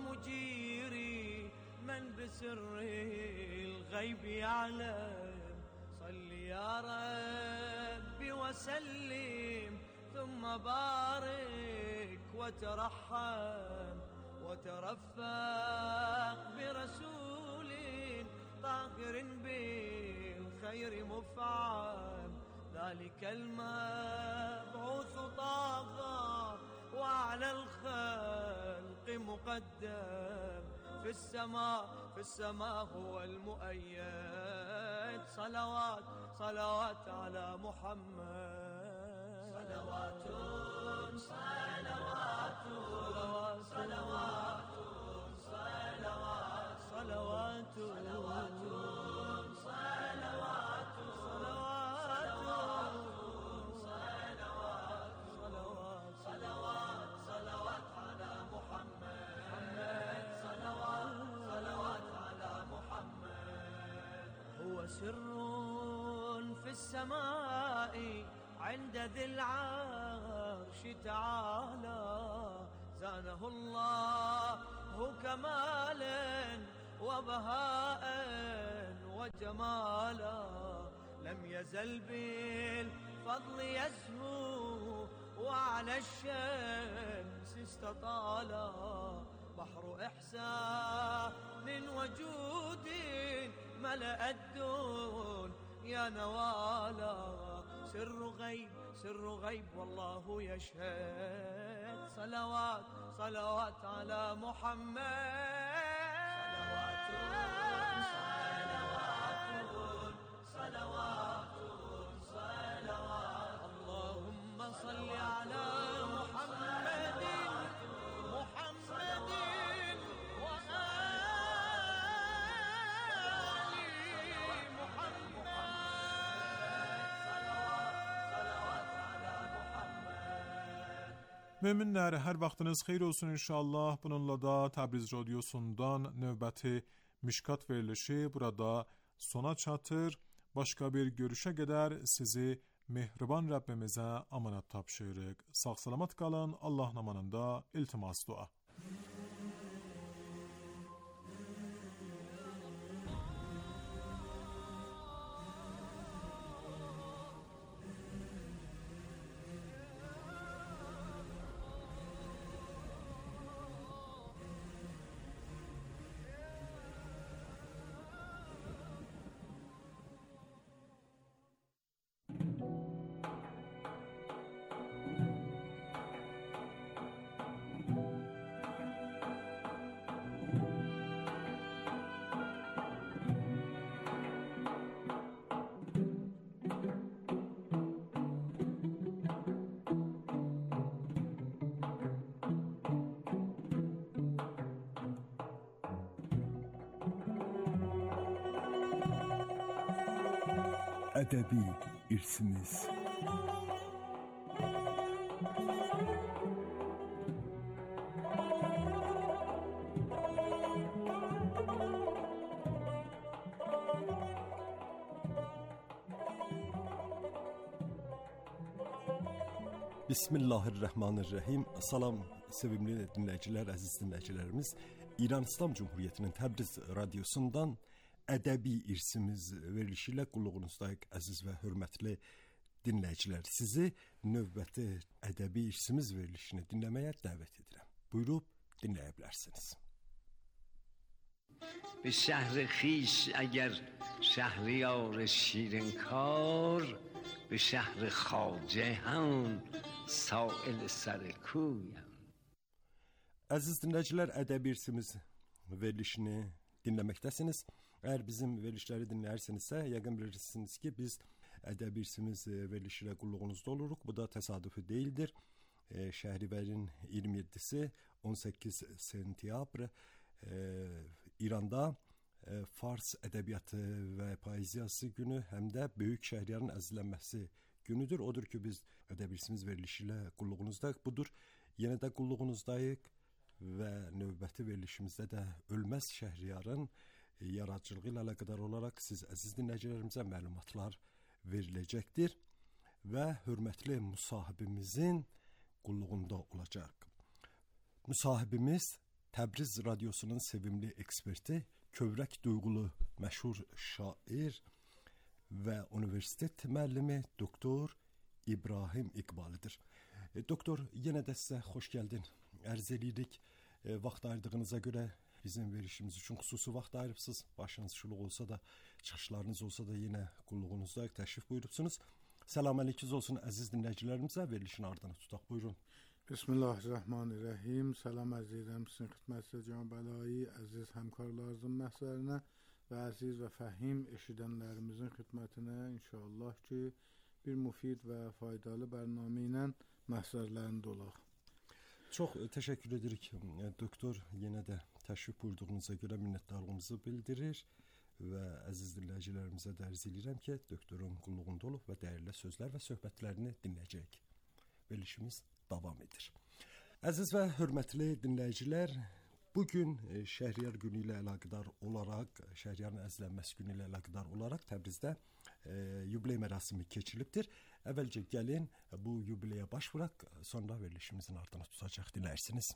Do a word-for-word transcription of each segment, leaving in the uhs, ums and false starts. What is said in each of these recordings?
مجيري من بسر الغيب يعلم. صل يا ربي وسلم ثم بارك وترحم وترفق برسول طاهر بالخير مفعم. ذلك المبعوث طه وعلى الخلق مقدم. في السماء في السماء هو المؤيد. صلوات صلوات على محمد. صلوات صلوات صلوات صلوات صلوات صلوات صلوات صلوات صلوات صلوات على محمد. صلوات صلوات على محمد. هو سر في السماء عند ذي العرش تعالى. زانه الله كمالا وبهاء وجمالا. لم يزل بالفضل يزهو وعلى الشمس استطالا. بحر إحسان وجود ملأ الدون يا نوالا. سر غيب سر غيب والله يشهد. صلوات صلوات على محمد. صلوات صلوات اللهم صل على محمد محمد وآل محمد. Müminler, her vaxtınız xeyir olsun inşallah. Bununla da Təbriz Radyosu'ndan növbəti Mişkat verilişi burada sona çatır. Başka bir görüşe kadar sizi mehriban Rabbimize amanat tapşırıq. Sağ salamat qalın. Allah namanında iltimas dua. Edebi irsimiz. Bismillahirrahmanirrahim. Salam sevimli dinləyicilər, əziz dinləyicilərimiz. İran İslam Cumhuriyyətinin Təbriz Radyosu'ndan Ədəbi irsimiz verilişi ilə qulluğunuzdayıq, əziz və hörmətli dinləyicilər. Sizi növbəti ədəbi irsimiz verilişini dinləməyə dəvət edirəm. Buyurub dinləyə bilərsiniz. به شهر خیش اگر شهریار شیرین کار، به شهر خواجه هم سائل سر کویم. Əziz dinləyicilər, ədəbi irsimiz verilişini dinləməkdəsiniz. Əgər bizim verilişləri dinləyirsinizsə, yəqin bilirsiniz ki, biz ədəbi irsimiz verilişi ilə qulluğunuzda oluruq. Bu da təsadüfi deyildir. E, Şəhribərin iyirmi yeddisi on səkkiz sentyabr e, İranda e, Fars ədəbiyyatı və poeziyası günü, həm də Böyük Şəhriyarın əzizlənməsi günüdür. Odur ki, biz ədəbi irsimiz verilişi ilə qulluğunuzdayıq. Budur, yenə də qulluğunuzdayıq və növbəti verilişimizdə də Ölməz Şəhriyarın yaradıcılığı ilə əlaqədar olaraq siz əziz dinləyicilərimizə məlumatlar veriləcəkdir və hörmətli müsahibimizin qulluğunda olacaq. Müsahibimiz Təbriz radiosunun sevimli eksperti, kövrək duyğulu məşhur şair və universitet müəllimi doktor İbrahim İqbalıdır. E, doktor, yenə də sizə xoş gəldin. Ərz edirik, e, vaxt ayırdığınıza görə bizim verişimiz üçün xüsusi vaxt ayırıbsınız. Başınız şuluq olsa da, çıxışlarınız olsa da yenə qulluğunuzda təşrif buyurubsunuz. Salam əleyküm olsun əziz dinləyicilərimizə, verilişin ardına tutaq. Buyurun. Bismillahirrahmanirrahim. Salam əzizəm, sizin xidmətinizdə Can Bəlayi, əziz həmkarlarımızın məhsərinə və əziz və fəhim eşidənlərimizin xidmətinə inşallah ki, bir müfid və faydalı bərnamə ilə məhsərlərində olaq. Çox təşəkkür edirik doktor, yenə də təşrif buyurduğunuza görə minnətdarlığımızı bildirir və əziz dinləyicilərimizə də arz edirəm ki, doktorun qulluğunda olub və dəyərli sözlər və söhbətlərini dinləyəcəyik. Verilişimiz davam edir. Əziz və hörmətli dinləyicilər, bugün Şəhriyar günü ilə əlaqədar olaraq, Şəhriyarın əzlənməsi günü ilə əlaqədar olaraq Təbrizdə e, yubiley mərasimi keçirilibdir. Əvvəlcə gəlin bu yubileyə baş vuraq, sonra verilişimizin ardına tutacaq, dinlərsiniz.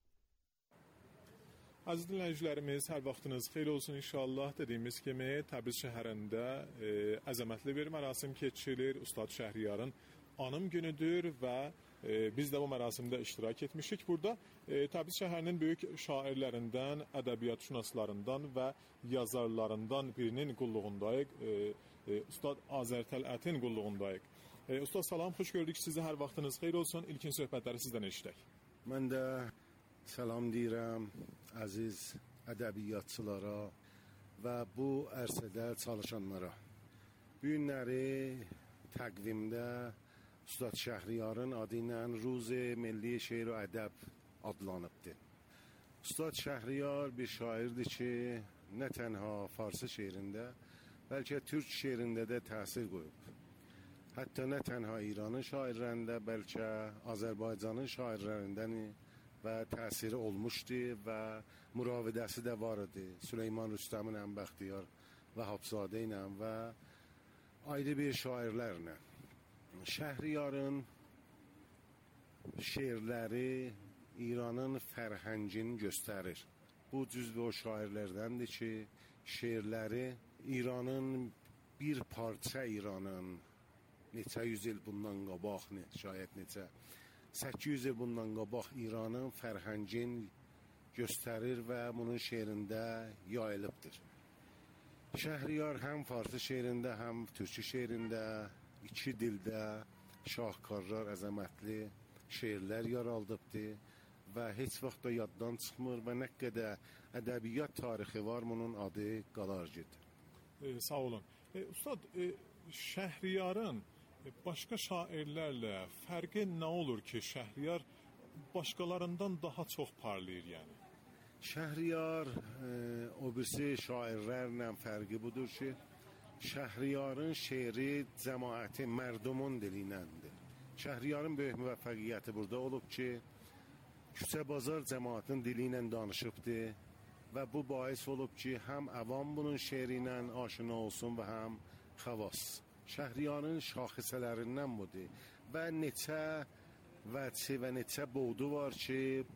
Əziz dinləyicilərimiz, hər vaxtınız xeyir olsun inşallah. Dediyimiz kimi Təbriz şəhərində e, əzəmətli bir mərasim keçirilir. Ustad Şəhriyarın anım günüdür və e, biz də bu mərasimdə iştirak etmişik. Burada e, Təbriz şəhərinin böyük şairlərindən, ədəbiyyatşünaslarından və yazarlarından birinin qulluğundayıq. E, e, Ustad Azər Tələtin qulluğundayıq. E, Ustad salam, xoş gördük sizi, hər vaxtınız xeyir olsun. İlkin söhbətləri sizdən eşidək. Mən də salam deyirəm əziz ədəbiyyatçılara və bu ərsədə çalışanlara. Bu günləri təqvimdə Ustad Şəhriyarın adı ilə Ruz Milli Şeir və Ədəb adlanıbdır. Ustad Şəhriyar bir şairdir ki, nə tənha Farsı şeirində, bəlkə Türk şeirində də təsir qoyub. Hətta nə tənha İranın şairlərində, bəlkə Azərbaycanın şairlərindən və təsiri olmuşdu və müravidəsi də var idi. Süleyman Rüstəmin Ənbəxtiyar və Habzadə ilə və ayrı bir şairlərlə. Şəhriyarın şeirləri İranın fərhəngini göstərir. Bu cüzv o şairlərdəndir ki, şeirləri İranın bir parça İranın neçə yüz il bundan qabaq, ne, şayət neçə səkkiz yüz il bundan qabaq İranın fərhəngini göstərir və bunun şeirində yayılıbdır. Şəhriyar həm Farsı şeirində, həm Türkçü şeirində iki dildə şahkarlar, əzəmətli şeirlər yaraldıbdır və heç vaxt da yaddan çıxmır və nə qədər ədəbiyyat tarixi var, bunun adı qalar gedir. E, sağ olun. E, Ustad, e, Şəhriyarın başqa şairlərlə fərqi nə olur ki, Şəhriyar başqalarından daha çox parlayır yəni? Şəhriyar e, o birisi şairlərlə fərqi budur ki, Şəhriyarın şeiri cəmaəti, mərdumun dilinəndir. Şəhriyarın böyük müvəffəqiyyəti burada olub ki, küçə bazar cəmaətin dili ilə danışıbdır və bu bahis olub ki, həm əvam bunun şeiri ilə aşina olsun və həm xavas. Şəhriyarın şaxisələrindən budur və neçə vəci və neçə boğdu var ki,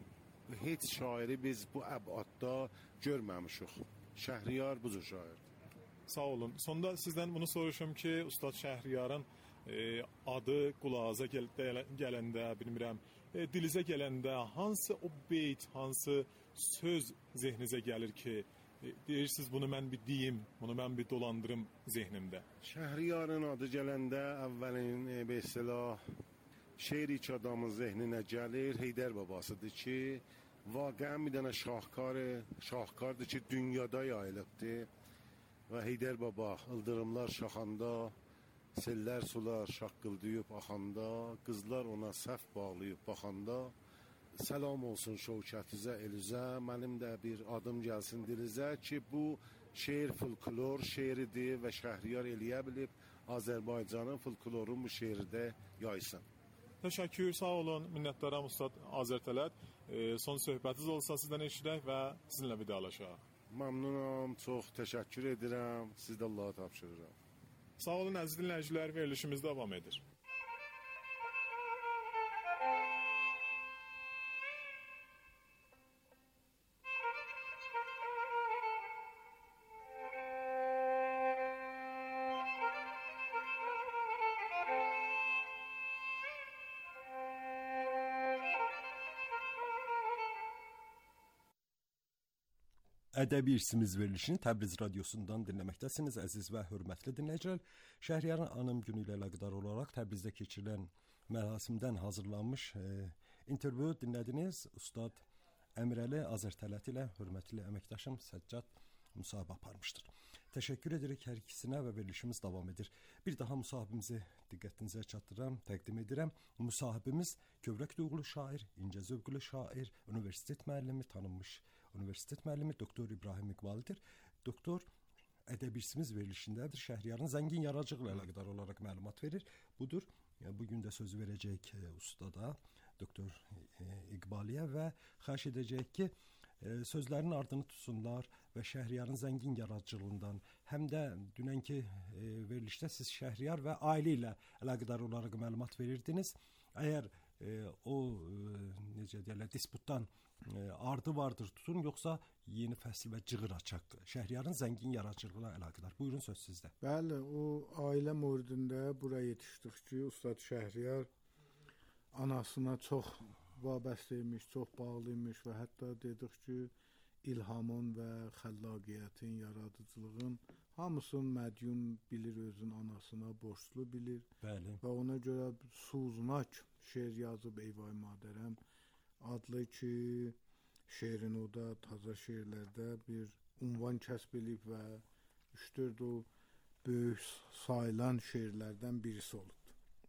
heç şairi biz bu əbadda görməmişik. Şəhriyar budur şair. Sağ olun. Sonda sizdən bunu soruşum ki, Ustad Şəhriyarın e, adı qulağıza gəl gələndə, bilmirəm, e, dilizə gələndə hansı o beyt, hansı söz zehninizə gəlir ki, e, deyirsiniz bunu mən bir deyim, bunu mən bir dolandırım zehnimdə? Şəhriyarın adı gələndə əvvəlin e, bir istilah şeiri ki adamın zehninə gəlir, Heydər babasıdır ki, vaqəən bir dənə şahkar, şahkardır ki, dünyada yayılıbdır. Və Heydər baba ildırımlar şaxanda, sellər sular şaqqıldayıb axanda, qızlar ona səhv bağlayıb baxanda, salam olsun şövkətizə, elizə, mənim də bir adım gəlsin dilizə ki, bu şeir folklor şeiridir və Şəhriyar eləyə bilib Azərbaycanın folklorun bu şeirdə yaysın. Təşəkkür, sağ olun, minnətdaram Ustad Azər Tələt. E, son söhbətiniz olsa sizdən eşidək və sizinlə vidalaşaq. Məmnunam, çox təşəkkür edirəm, siz də Allaha tapşırıram. Sağ olun əziz dinləyicilər, verilişimiz davam edir. Ədəbi İrsimiz verilişini Təbriz radiosundan dinləməkdəsiniz, əziz və hörmətli dinləyicilər. Şəhriyarın anım günü ilə əlaqədar olaraq Təbrizdə keçirilən mərasimdən hazırlanmış e, intervyu dinlədiniz. Ustad Əmirəli Azərtələt ilə hörmətli əməkdaşım Səccad müsahibə aparmışdır. Təşəkkür edirik hər ikisinə və verilişimiz davam edir. Bir daha müsahibimizi diqqətinizə çatdıram, təqdim edirəm. Müsahibimiz kövrək duyğulu şair, incə zövqlü şair, universitet müəllimi, tanınmış universitet müəllimi doktor İbrahim İqbalidir. Doktor ədəbi İrsimiz verilişindədir. Şəhriyarın zəngin yaradıcılığı ilə əlaqədar olaraq məlumat verir. Budur. Bugün də söz verəcək ustada doktor İqbaliyə və xahiş edəcək ki, sözlərinin ardını tutsunlar və Şəhriyarın zəngin yaradıcılığından, həm də dünənki verilişdə siz Şəhriyar və ailə ilə əlaqədar olaraq məlumat verirdiniz. Əgər o necə deyirlər, disputdan ardı vardır tutun, yoxsa yeni fəsil və cığır açaq Şəhriyarın zəngin yaradıcılığına əlaqədar. Buyurun, söz sizdə. Bəli, o ailə müridində buraya yetişdik ki, Ustad Şəhriyar anasına çox vabəstəymiş, çox bağlıymış və hətta dedik ki, ilhamın və xəllaqiyyətin, yaradıcılığın hamısını mədyun bilir, özün anasına borçlu bilir. Bəli. Və ona görə Suznak şeir yazıb Eyvay Madərəm adlı ki, şeirin o da taza şeirlərdə bir unvan kəsb edib və üç dörd o böyük sayılan şeirlərdən birisi olub.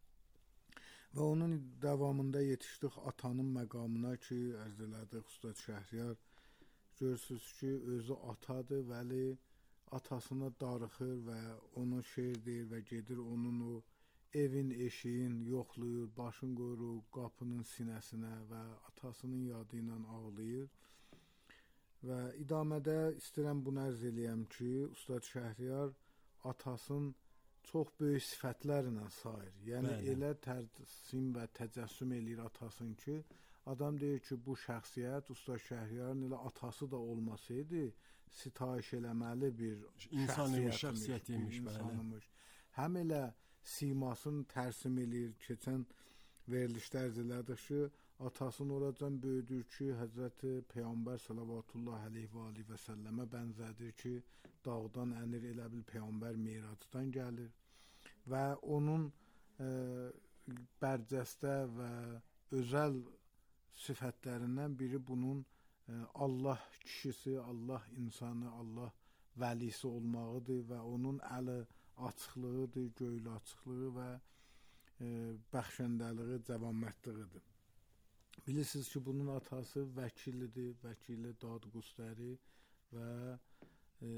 Və onun davamında yetişdik atanın məqamına ki, ərz elədik Ustad Şəhriyar. Görürsünüz ki, özü atadır, vəli atasına darıxır və ona şeir deyir və gedir onun o evin, eşiğin yoxlayır, başın qoyur o qapının sinəsinə və atasının yadı ilə ağlayır. Və idamədə istəyirəm bunu ərz eləyəm ki, Ustad Şəhriyar atasının çox böyük sifətlərlə sayır. Yəni Bəli. Elə tərsim və təcəssüm eləyir atasını ki, adam deyir ki, bu şəxsiyyət Ustad Şəhriyarın elə atası da olmasaydı, sitayiş eləməli bir insanıymış, şəxsiyyətiymiş. İnsanıymış. Həm elə simasını tərsim eləyir. Keçən verilişdə ərz elədik ki, atasını oradan böyüdür ki, Həzrəti Peyğəmbər sallallahu aleyhi və aleyhi və səlləmə bənzədir ki, dağdan ənir, elə bil Peyğəmbər Miracdan gəlir və onun e, bərcəstə və özəl sifətlərindən biri bunun e, Allah kişisi, Allah insanı, Allah vəlisi olmağıdır və onun əli açıqlığıdır, göylü açıqlığı və e, bəxşəndəliyi, cəvamətliğidir. Bilirsiniz ki, bunun atası vəkilidir, vəkili Dadqustəri və e,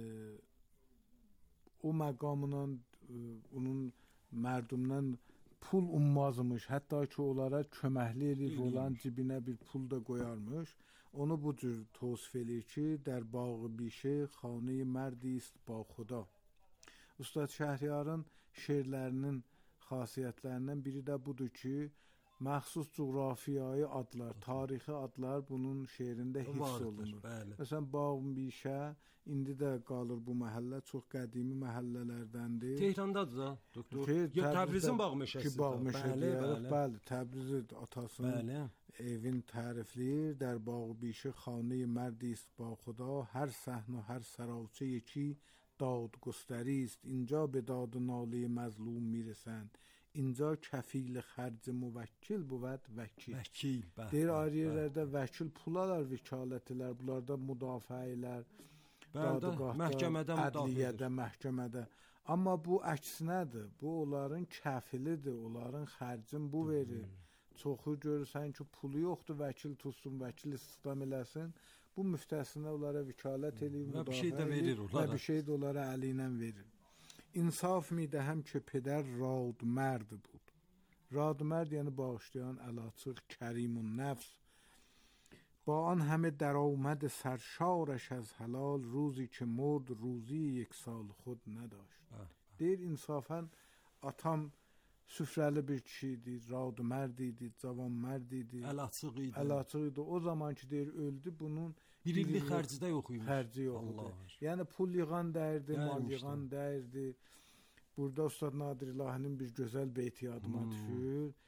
o məqamla e, onun mərdumdan pul ummazmış, hətta ki, onlara köməkli edir, olan cibinə bir pul da qoyarmış. Onu bu cür tosif eləyir ki, dər bağı bişe xanə-i mərdist ba xuda. Ustad Şəhriyarın şeirlərinin xasiyyətlərindən biri də budur ki, məxsus coğrafiyayı adlar, tarixi adlar bunun şeirində hiss olunur. Məsələn, Bağbişə indi də qalır bu məhəllə, çox qədimi məhəllələrdəndir. Tehrandadır da, doktor. Ya Təbrizin Bağmeşəsi. Ki, Bağmeşə deyərək, bəli, Təbrizi atasının evin tərifləyir. Dər Bağbişə xanə-i mərdist ba xuda, hər səhnə, hər səralçə yeki Dadqustəri ist. İnca be dadı nalı məzlum mirəsən. İnca kəfil xərc müvəkkil بود vəkil. Vəkil, bəli. Deyir, ayrı yerlərdə vəkil pul alar, vəkalətlər, bunlarda müdafiələr, dadgahda, məhkəmədə, ədliyyədə, məhkəmədə. Amma bu əksinədir. Bu onların kəfilidir, onların xərcin bu verir. Çoxu görürsən ki, pulu yoxdur, vəkil tutsun, vəkil istihdam eləsin. Bu müftəsinə onlara vəkalət eləyir, müdafiə bir şey də verir onlara. Və bir şey də onlara əli ilə verir. İnsaf mi dəhəm ki, peder radmərd bud. Radmərd yəni bağışlayan, əlaçıq, kərimun nəfs. Ba an həmə dəraməd sərşarəş az halal, ruzi ki murd, ruzi یک سال خود نداشت. Deyir, insafən atam süfrəli bir kişi idi, radmərd idi, cavan mərd idi, əlaçıq idi. Əlaçıq idi. O zaman ki, deyir, öldü, bunun bir illik xərci də yox imiş. Xərci yox idi. Yəni pul yığan dəyirdi, mal yığan dəyirdi. Burada Ustad Nadir İlahinin bir gözəl beyti yadıma düşür.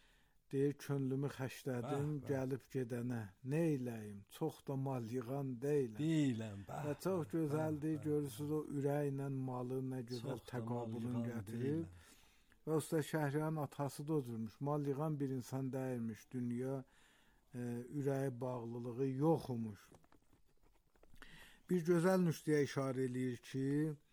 deyir könlümü xəşlədim, Bəh, bəh. gəlib gedənə. Nə eləyim? Çox da mal yığan deyiləm. Deyiləm. Bəh, Və çox bəh, gözəldir, bəh, görürsüz o ürəklə malı nə gözəl Çox da mal təqabülün yığan gətirir. deyiləm. Və Usta Şəhriyarın atası da oturmuş. Mal yığan bir insan deyilmiş. Dünya e, ürəyi bağlılığı yoxmuş. Bir gözəl nüqtəyə işarə eləyir ki,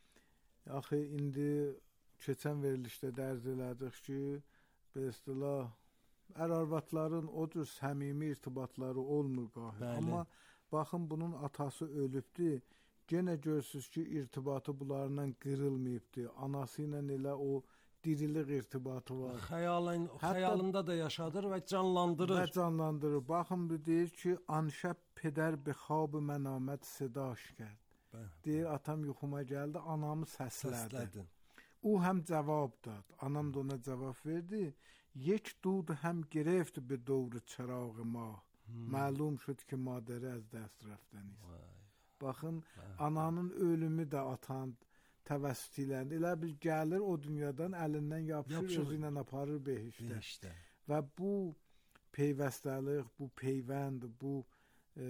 axı indi keçən verilişdə dərz elədik ki, be istilah ər-arvadların o cür səmimi irtibatları olmur qahi. Bəli. Amma baxın bunun atası ölübdü. Yenə görürsüz ki, irtibatı bunlarla qırılmayıbdı. Anası ilə elə o dirilik irtibatı var. Xəyalın, Hətta- xəyalında da yaşadır və canlandırır. Və canlandırır. Baxın bu deyir ki, anşəb pedər bi xab mənamət sedaş کرد. Bəh, Deyir atam yuxuma gəldi, anamı səslədi. səslədin. O həm cavab dad. Anam da ona cavab verdi. یک دود هم گرفت به دور چراغ ما. معلوم شد ki madəri az dəst rəftəniz. Baxın, ananın ölümü də atan təvəssütü ilə elə bir gəlir o dünyadan əlindən yapışır, Yapışır. özü ilə aparır behiştə. İşte. Və bu peyvəstəlik, bu peyvənd, bu e,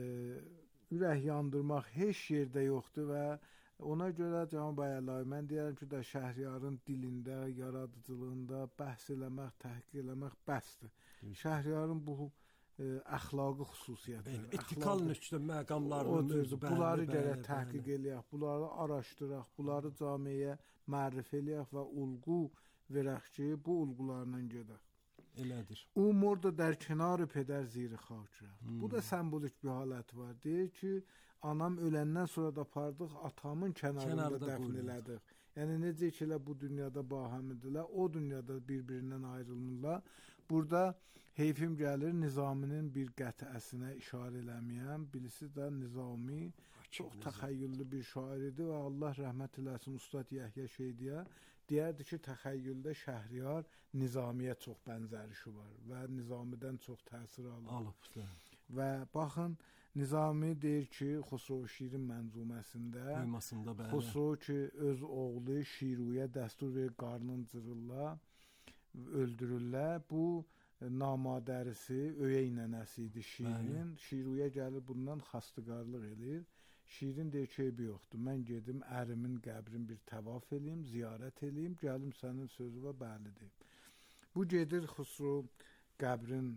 ürək yandırmaq heç yerdə yoxdur və ona görə Cənab Əyəlahi, mən deyərəm ki, də Şəhriyarın dilində, yaradıcılığında bəhs eləmək, təhqiq eləmək bəsdir. Şəhriyarın bu e, əxlaqi xüsusiyyətləri, Etikal nöqtə məqamlarını odur, özü bunları bəli, gərək bəli, təhqiq bəli. eləyək, bunları araşdıraq, bunları camiyə mərrif eləyək və ulğu verək ki, bu ulğularla gedək. Elədir. Umur da در کنار پدر زیر خاک رفت. Bu da sembolik bir halət var. Deyir ki, anam öləndən sonra da apardıq, atamın kənarında Kənarda dəfn qoyuldu. elədik. Yəni necə ki elə bu dünyada bahəmidirlər, o dünyada bir-birindən ayrılırlar. Burada heyfim gəlir Nizaminin bir qətiəsinə işarə eləməyəm. Birisi də Nizami çox təxəyyüllü bir şair idi və Allah rəhmət eləsin Ustad Yəhya Şeydiyə deyərdi ki, təxəyyüldə Şəhriyar Nizamiyə çox bənzərişi var və Nizamidən çox təsir alır. Alıbdı. Və baxın, Nizami deyir ki, Xosrov Şirin mənzuməsində Duymasında bəli. Xosrov ki, öz oğlu Şiruyə dəstur verir, qarnın cırırlar, öldürürlər. Bu namadərisi, öyey nənəsi idi Şirin. Şiruyə gəlir bundan xastıqarlıq eləyir. Şirin deyir ki, eybi yoxdur, mən gedim ərimin qəbrin bir təvaf eləyim, ziyarət eləyim, gəlim sənin sözü və bəli deyim. Bu gedir Xosrov qəbrin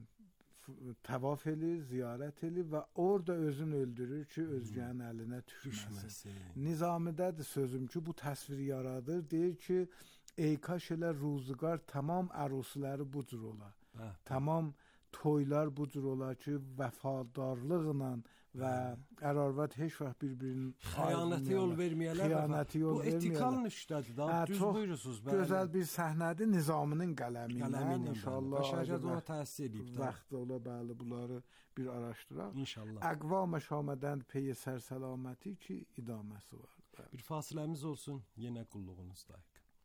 təvaf eləyir, ziyarət eləyir və orada özünü öldürür ki, özgənin əlinə düşməsin. Nizamidədir sözüm ki, bu təsviri yaradır. Deyir ki, ey kaş elə ruzigar tamam ərusləri bu cür olar. Hə, Tamam toylar bu cür olar ki, vəfadarlıqla və ər-arvad heç vaxt bir-birinin xəyanətə yol verməyələr. Xəyanətə yol Bu etikal verməyələr. nöqtədir da. Hə, Düz çox buyurursunuz bəli. Gözəl bir səhnədir Nizaminin qələmi ilə. Qələmi İnşallah bəşəriyyət ona vaxt- təsir edib də. vaxt ola bəli bunları bir araşdıraq. İnşallah. Əqvam şamədən pey sərsəlaməti ki, idaməsi var. Bəli. Bir fasiləmiz olsun, yenə qulluğunuzdayıq.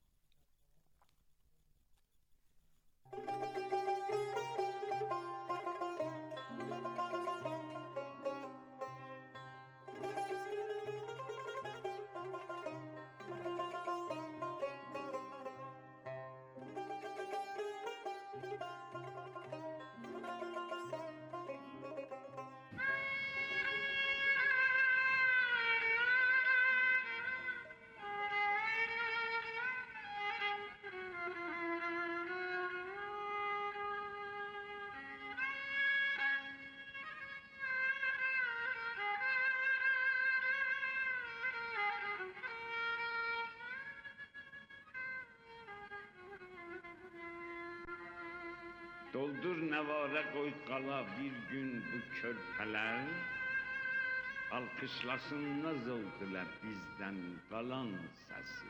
Doldur nəvarə qoy qala bir gün bu körpələr, alqışlasın naz oldular bizdən qalan səsi.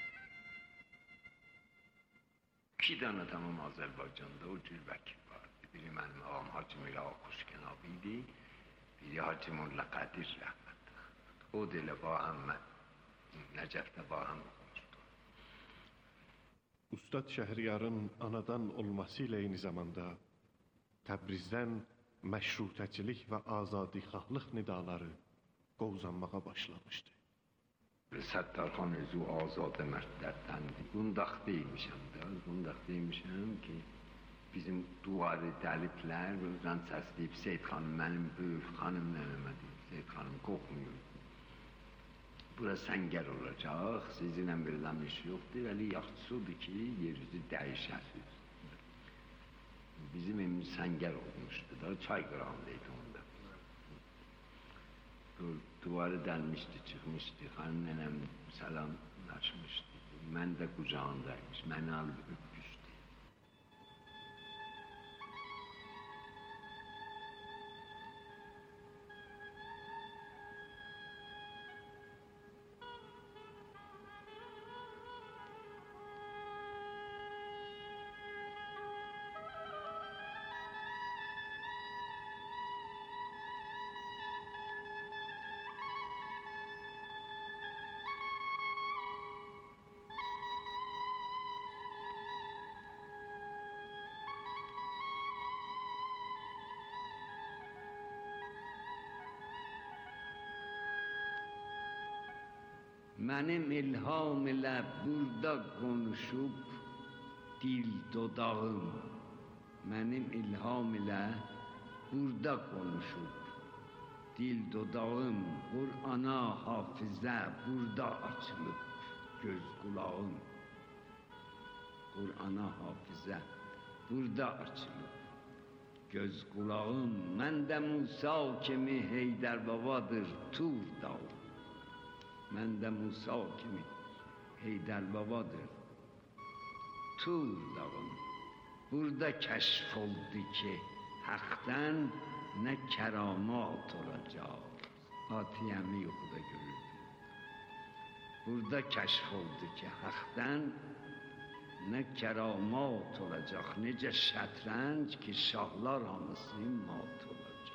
İki dənə tamam Azərbaycanda o cür vəkil vardı. biri mənim ağam Hacı Mila Kuşkenab idi, biri Hacı Molla Qadir rəhmətli. O da elə ba həm Nəcəfdə ba həm oxumuşdu. Ustad Şəhriyarın anadan olması ilə eyni zamanda Təbrizdən məşrutəçilik və azadixahlıq nidaları qovzanmağa başlamışdı. Səttarxan özü azadə mərdlərdəndir. Qundaqdaymışam da, qundaqdaymışam ki, bizim duvarı dəliblər, özdən səsləyib Seyid xanım, mənim böyük xanım nənəmədir, Seyid xanım qorxmuyor. Bura səngər olacaq, sizinlə verilənmiş yoxdur, vəli yaxçısudur ki, yerüzü dəyişəsiz. Bizim evimiz səngər olmuşdu da, çay qırağındaydı onda. Duvarı dəlmişdi, çıxmışdı, xanım nənəm salamlaşmışdı. Mən də qucağındaymış, məni alıb öpmüşdü. Mənim ilham ilə burada konuşub dil dodağım, mənim ilham ilə burada konuşub dil dodağım, Qur'ana hafizə burada açılıb göz qulağım. Qur'ana hafizə burada açılıb göz qulağım, məndə Musa kimi Heydər babadır Tur dağı. Məndə Musa kimi Heydər babadır Tur dağım. Burada kəşf oldu ki, haqdan nə kəramat olacaq. Atiyəmi yuxuda görürdüm. Burada kəşf oldu ki, haqdan nə kəramat olacaq. Necə şətrənc ki, şahlar hamısı mat olacaq.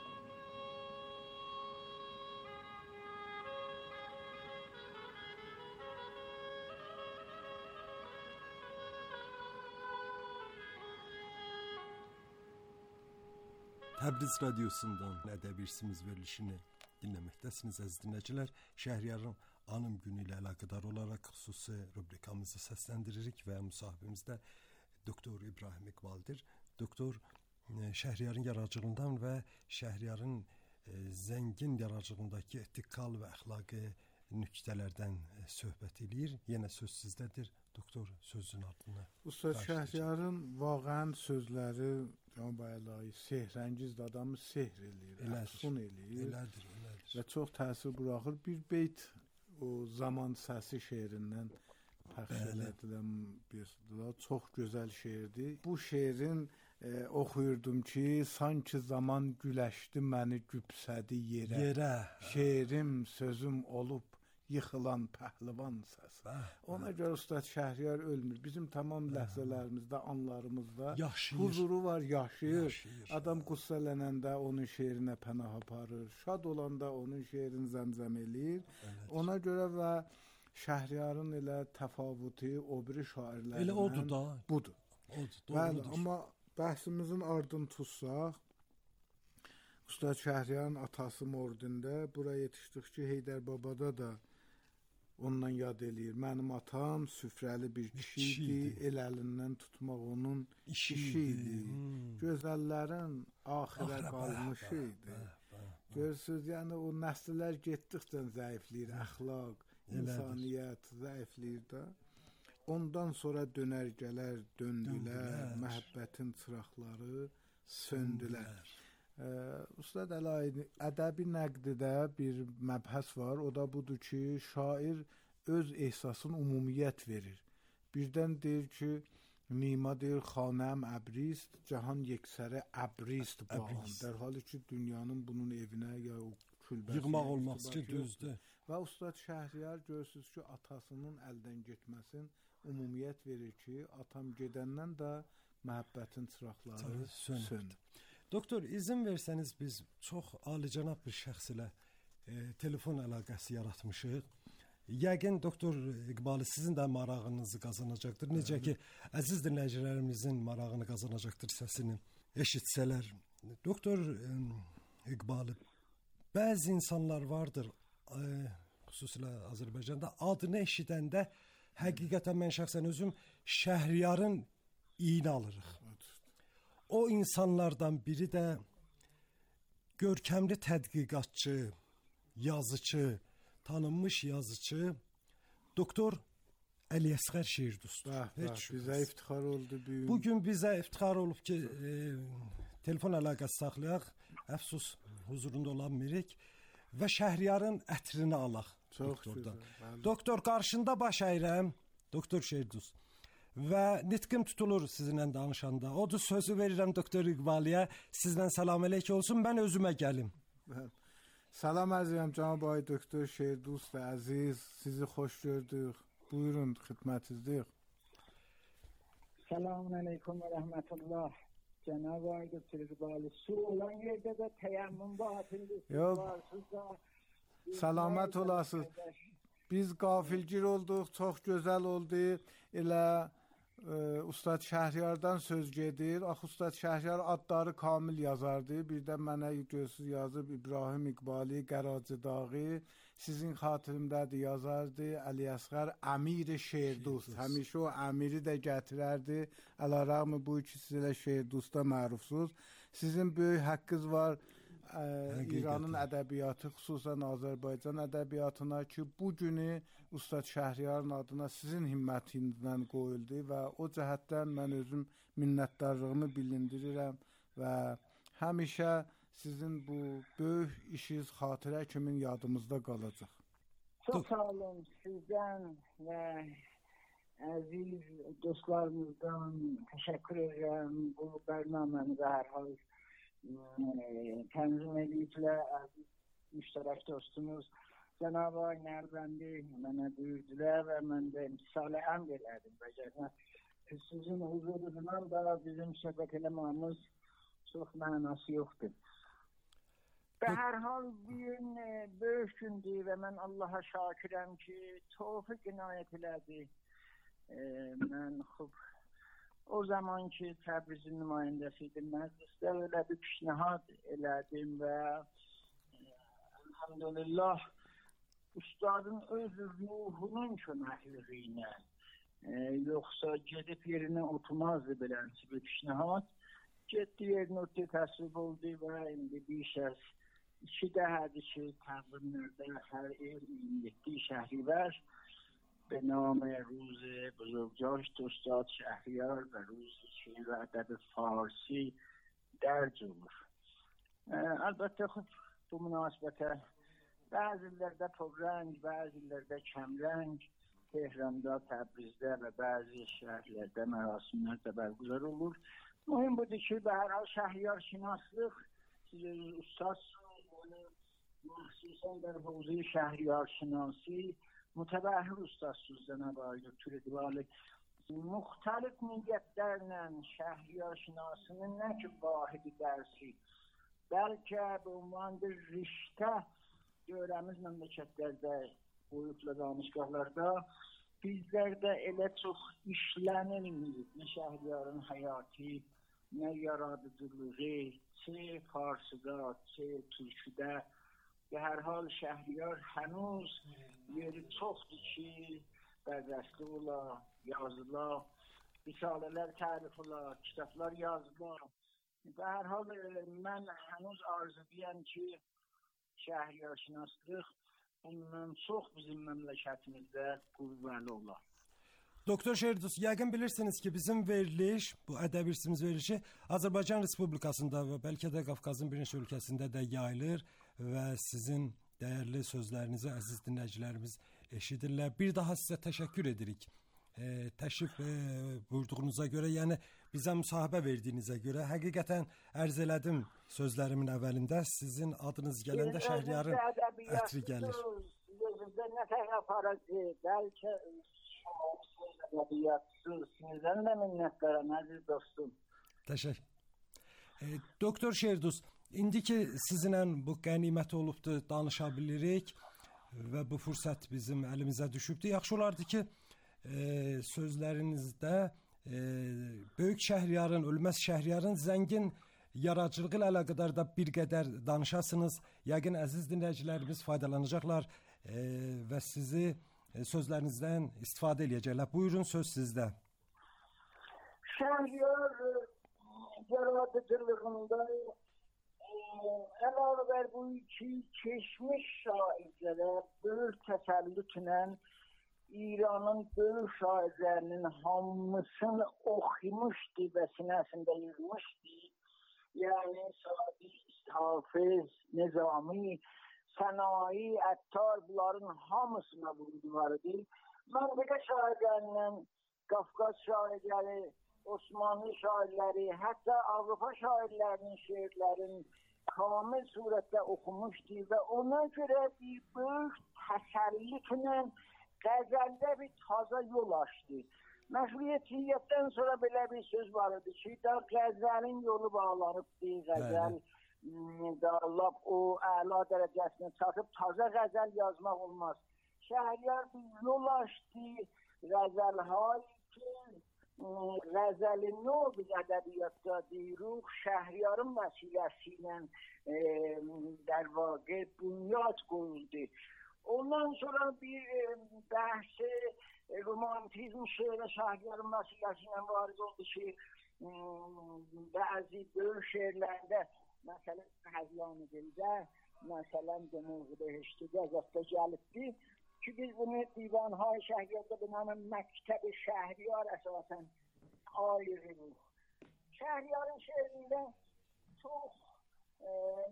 Təbriz radiosundan ədəbi irsimiz verilişini dinləməkdəsiniz əziz dinləyicilər. Şəhriyarın anım günü ilə əlaqədar olaraq xüsusi rubrikamızı səsləndiririk və müsahibimiz də Doktor İbrahim İqbaldir. Doktor Şəhriyarın yaradıcılığından və Şəhriyarın zəngin yaradıcılığındakı etikal və əxlaqi nüktələrdən söhbət edir. Yenə söz sizdədir. Doktor, sözün ardına. Ustad Şəhriyarın vaqəən sözləri Can Bəlayi sehrəngiz adamı sehr eləyir, əfsun eləyir. Elədir, elədir. Və çox təsir buraxır. Bir beyt o zaman səsi şeirindən pəxş elədilən bir çox gözəl şeirdir. Bu şeirin e, oxuyurdum ki, sanki zaman güləşdi məni gübsədi yerə. Yerə. Şeirim, sözüm olub yıxılan pəhlivan səsi. Ona görə Ustad Şəhriyar ölmür. Bizim tamam ləhzələrimizdə, anlarımızda yaşayır. Huzuru var, yaşayır. yaşayır. Adam qüssələnəndə onun şeirinə pənah aparır. Şad olanda onun şeirini zəmzəm eləyir. Evet. Ona görə və Şəhriyarın elə təfavutu o biri şairlərindən elə odur da. Budur. Odur, Bəli, amma bəhsimizin ardını tutsaq, Ustad Şəhriyarın atası Mordində bura yetişdik ki, Heydər babada da ondan yad eləyir. Mənim atam süfrəli bir kişi idi, el əlindən tutmaq onun işi idi. Hmm. Gözəllərin axirə qalmışı idi. Görürsünüz, yəni o nəsillər getdikcə zəifləyir, əxlaq, insaniyyət zəifləyir də. Ondan sonra dönərgələr döndülər, məhəbbətin çıraqları söndülər. Ee, Ustad Əlayi, ədəbi nəqdidə bir məbhəs var, o da budur ki, şair öz ehsasını umumiyyət verir. Birdən deyir ki, Nima deyir, xanəm əbrist, cahan yeksəri əbrist bağım. Der halı ki, dünyanın bunun evinə ya o külbəsi yığmaq olmaz ki, düzdür. Və Ustad Şəhriyar görürsünüz ki, atasının əldən getməsin umumiyyət verir ki, atam gedəndən də məhəbbətin çıraqları sönüb. sönüb. Doktor, izin versəniz biz çox alicənab bir şəxs ilə e, telefon əlaqəsi yaratmışıq. Yəqin doktor İqbalı sizin də marağınızı qazanacaqdır. Necə ki, əziz dinləyicilərimizin marağını qazanacaqdır səsini eşitsələr. Doktor e, İqbalı, bəzi insanlar vardır, e, xüsusilə Azərbaycanda adını eşidəndə həqiqətən mən şəxsən özüm Şəhriyarın iyini alırıq. O insanlardan biri də görkəmli tədqiqatçı, yazıcı, tanınmış yazıcı doktor Əliyəsğər Şehirdust. Heç bizə iftixar oldu bu gün. Bugün bizə iftixar olub ki, e, telefon əlaqəsi saxlayaq. Əfsus huzurunda ola bilmirik və Şəhriyarın ətrini alaq. Çox doktordan. gözəl. Doktor, qarşında baş əyirəm. Doktor Şehirdust. Və nitqim tutulur sizinlə danışanda. Odur sözü verirəm doktor İqbalıya. Sizdən salam əleyk olsun. Mən özümə gəlim. Salam əzizim cənab ay doktor Şehirdust əziz. Sizi xoş gördük. Buyurun, xidmətinizdəyik. Selamun aleyküm ve rahmetullah. Cenab-ı Ay doktor İqbalı. Su olan yerde de teyemmüm batıldı. Yok. Salamat olasınız. Biz qafilgir olduq, çox gözəl oldu. Elə e, Ustad Şəhriyardan söz gedir. Axı Ustad Şəhriyar adları kamil yazardı. Bir də mənə gözsüz yazıb İbrahim İqbali Qaracıdağı. Sizin xatirimdədir yazardı. Əliyəsğər Əmir Şehirdust. Həmişə o əmiri də gətirərdi. Ələrəğmi bu ikisi ilə Şehirdustda mərufsuz. Sizin böyük haqqınız var. Ə, İranın ədəbiyyatı, xüsusən Azərbaycan ədəbiyyatına ki, bu günü Ustad Şəhriyarın adına sizin himmətindən qoyuldu və o cəhətdən mən özüm minnətdarlığımı bilindirirəm və həmişə sizin bu böyük işiniz xatirə kimi yadımızda qalacaq. Çok sağ olun sizden ve aziz dostlarımızdan teşekkür ederim. Bu bərnaməni dərhal tənzim ediklə aziz müştərək dostumuz Cenab-ı Ay Nərbəndi mənə buyurdular və mən də imtisal-ı əmr elədim. Bəgərlə sizin huzurundan da bizim söhbət eləmamız çox mənası yoxdur. Ve her hal bugün e, böyük gündür ve ben Allah'a şakirəm ki tevfik inayet elədi. E, ben xub o zaman ki Təbrizin nümayəndəsiydim, məclisdə öyle bir pişnihad elədim ve e, elhamdülillah ustadın öz ruhunun köməkliyi ilə e, yoksa gedip yerine oturmazdı beləncə bir pişnihad. Getdi yerine oturdu, təsvib oldu ve indi bir şəxs İki dəfədir ki, təqvimlərdə hər il iyirmi yeddi Şəhriyar به نام روز بزرگداشت استاد شهریار و روز شعر و ادب فارسی درج olur. Elbette خب bu münasibətə bəzi illərdə purrəng, bəzi illərdə kəmrəng, Tehranda, Təbrizdə və bəzi şəhərlərdə mərasimlər də bərqərar olur. Mühim budur ki, به هر حال شهریار şinaslıq siz ustadsınız, مخصوصا در حوزه شهریار شناسی متبحر ustasınız Cenab-ı Ay doktor İqbalı. Muxtəlif niyyətlərlə şəhriyar şinasının nə ki vahidi dərsi, bəlkə bu ünvandır riştə görəmiz məmləkətlərdə, boyutlu danışqahlarda bizlərdə elə çox işlənilmir. Nə şəhriyarın həyatı, nə yaradıcılığı, çə farsıda, çə türküdə. Ve her hal Şəhriyar hənuz yeri çoxdur ki, bərrəsli ola, yazıla, risalələr tərif ola, kitablar yazıla. Ve her hal mən hənuz arzuduyam ki, Şəhriyar şinaslıq bundan çox bizim məmləkətimizdə qüvvəli ola. Doktor Şehirdust, yəqin bilirsiniz ki, bizim veriliş, bu ədəbi irsimiz verilişi Azərbaycan Respublikasında və bəlkə də Qafqazın bir neçə ölkəsində də yayılır və sizin dəyərli sözlərinizi əziz dinləyicilərimiz eşidirlər. Bir daha sizə təşəkkür edirik. E, təşrif e, buyurduğunuza görə, yəni bizə müsahibə verdiyinizə görə həqiqətən ərz elədim sözlərimin əvvəlində. Sizin adınız gələndə Şəhriyarın ətri gəlir. Gözümdə nə tərəf aracı, bəlkə شما ادبیات sizden de minnettarım aziz dostum. Təşəkkür. E, Doktor Şerdus, indi ki sizinlə bu qənimət olubdu, danışa bilirik və bu fürsət bizim əlimizə düşübdü. Yaxşı olardı ki, e, sözlərinizdə e, Böyük Şəhriyarın, Ölməz Şəhriyarın zəngin yaradıcılığı ilə əlaqədar da bir qədər danışasınız. Yəqin əziz dinləyicilərimiz faydalanacaqlar e, və sizi e, sözlərinizdən istifadə edəcəklər. Buyurun, söz sizdə. Şəhriyar yaradıcılığında əlavə bər bu iki keçmiş şairlərə böyük təsəllütlə İranın böyük şairlərinin hamısını oxumuşdu və sinəsində yığmışdı. Yəni Sadi, Hafiz, Nizami, Sənayi, Əttar bunların hamısına vurdu vardı. Məntiqə şairlərindən Qafqaz şairləri, Osmanlı şairləri, hətta Avropa şairlərinin şeirlərini kamil surətdə oxumuşdu və ona görə bir böyük təsəllütlə qəzəldə bir taza yol açdı. Məşruiyyətdən sonra belə bir söz var idi ki, da qəzəlin yolu bağlanıbdı, qəzəl da lap o əla dərəcəsinə çatıb taza qəzəl yazmaq olmaz. Şəhriyar bir yol açdı, qəzəlhay ki, Qəzəli nov ədəbiyyatda deyirik, Şəhriyarın vəsiləsi ilə e, در واقع bünyad qoyuldu. Ondan sonra bir e, bəhsi e, romantizm şeirə Şəhriyarın vəsiləsi ilə varid oldu ki, e, bəzi böyük şeirlərdə, məsələn, Həzyan-ı Dildə, məsələn, Demoğu Behişti qəzətdə gəlibdi. Ki biz bunu divanهای Şəhriyarda به نام مکتب شهریار əsasən ayırırıq. Şəhriyarın şeirində çox e,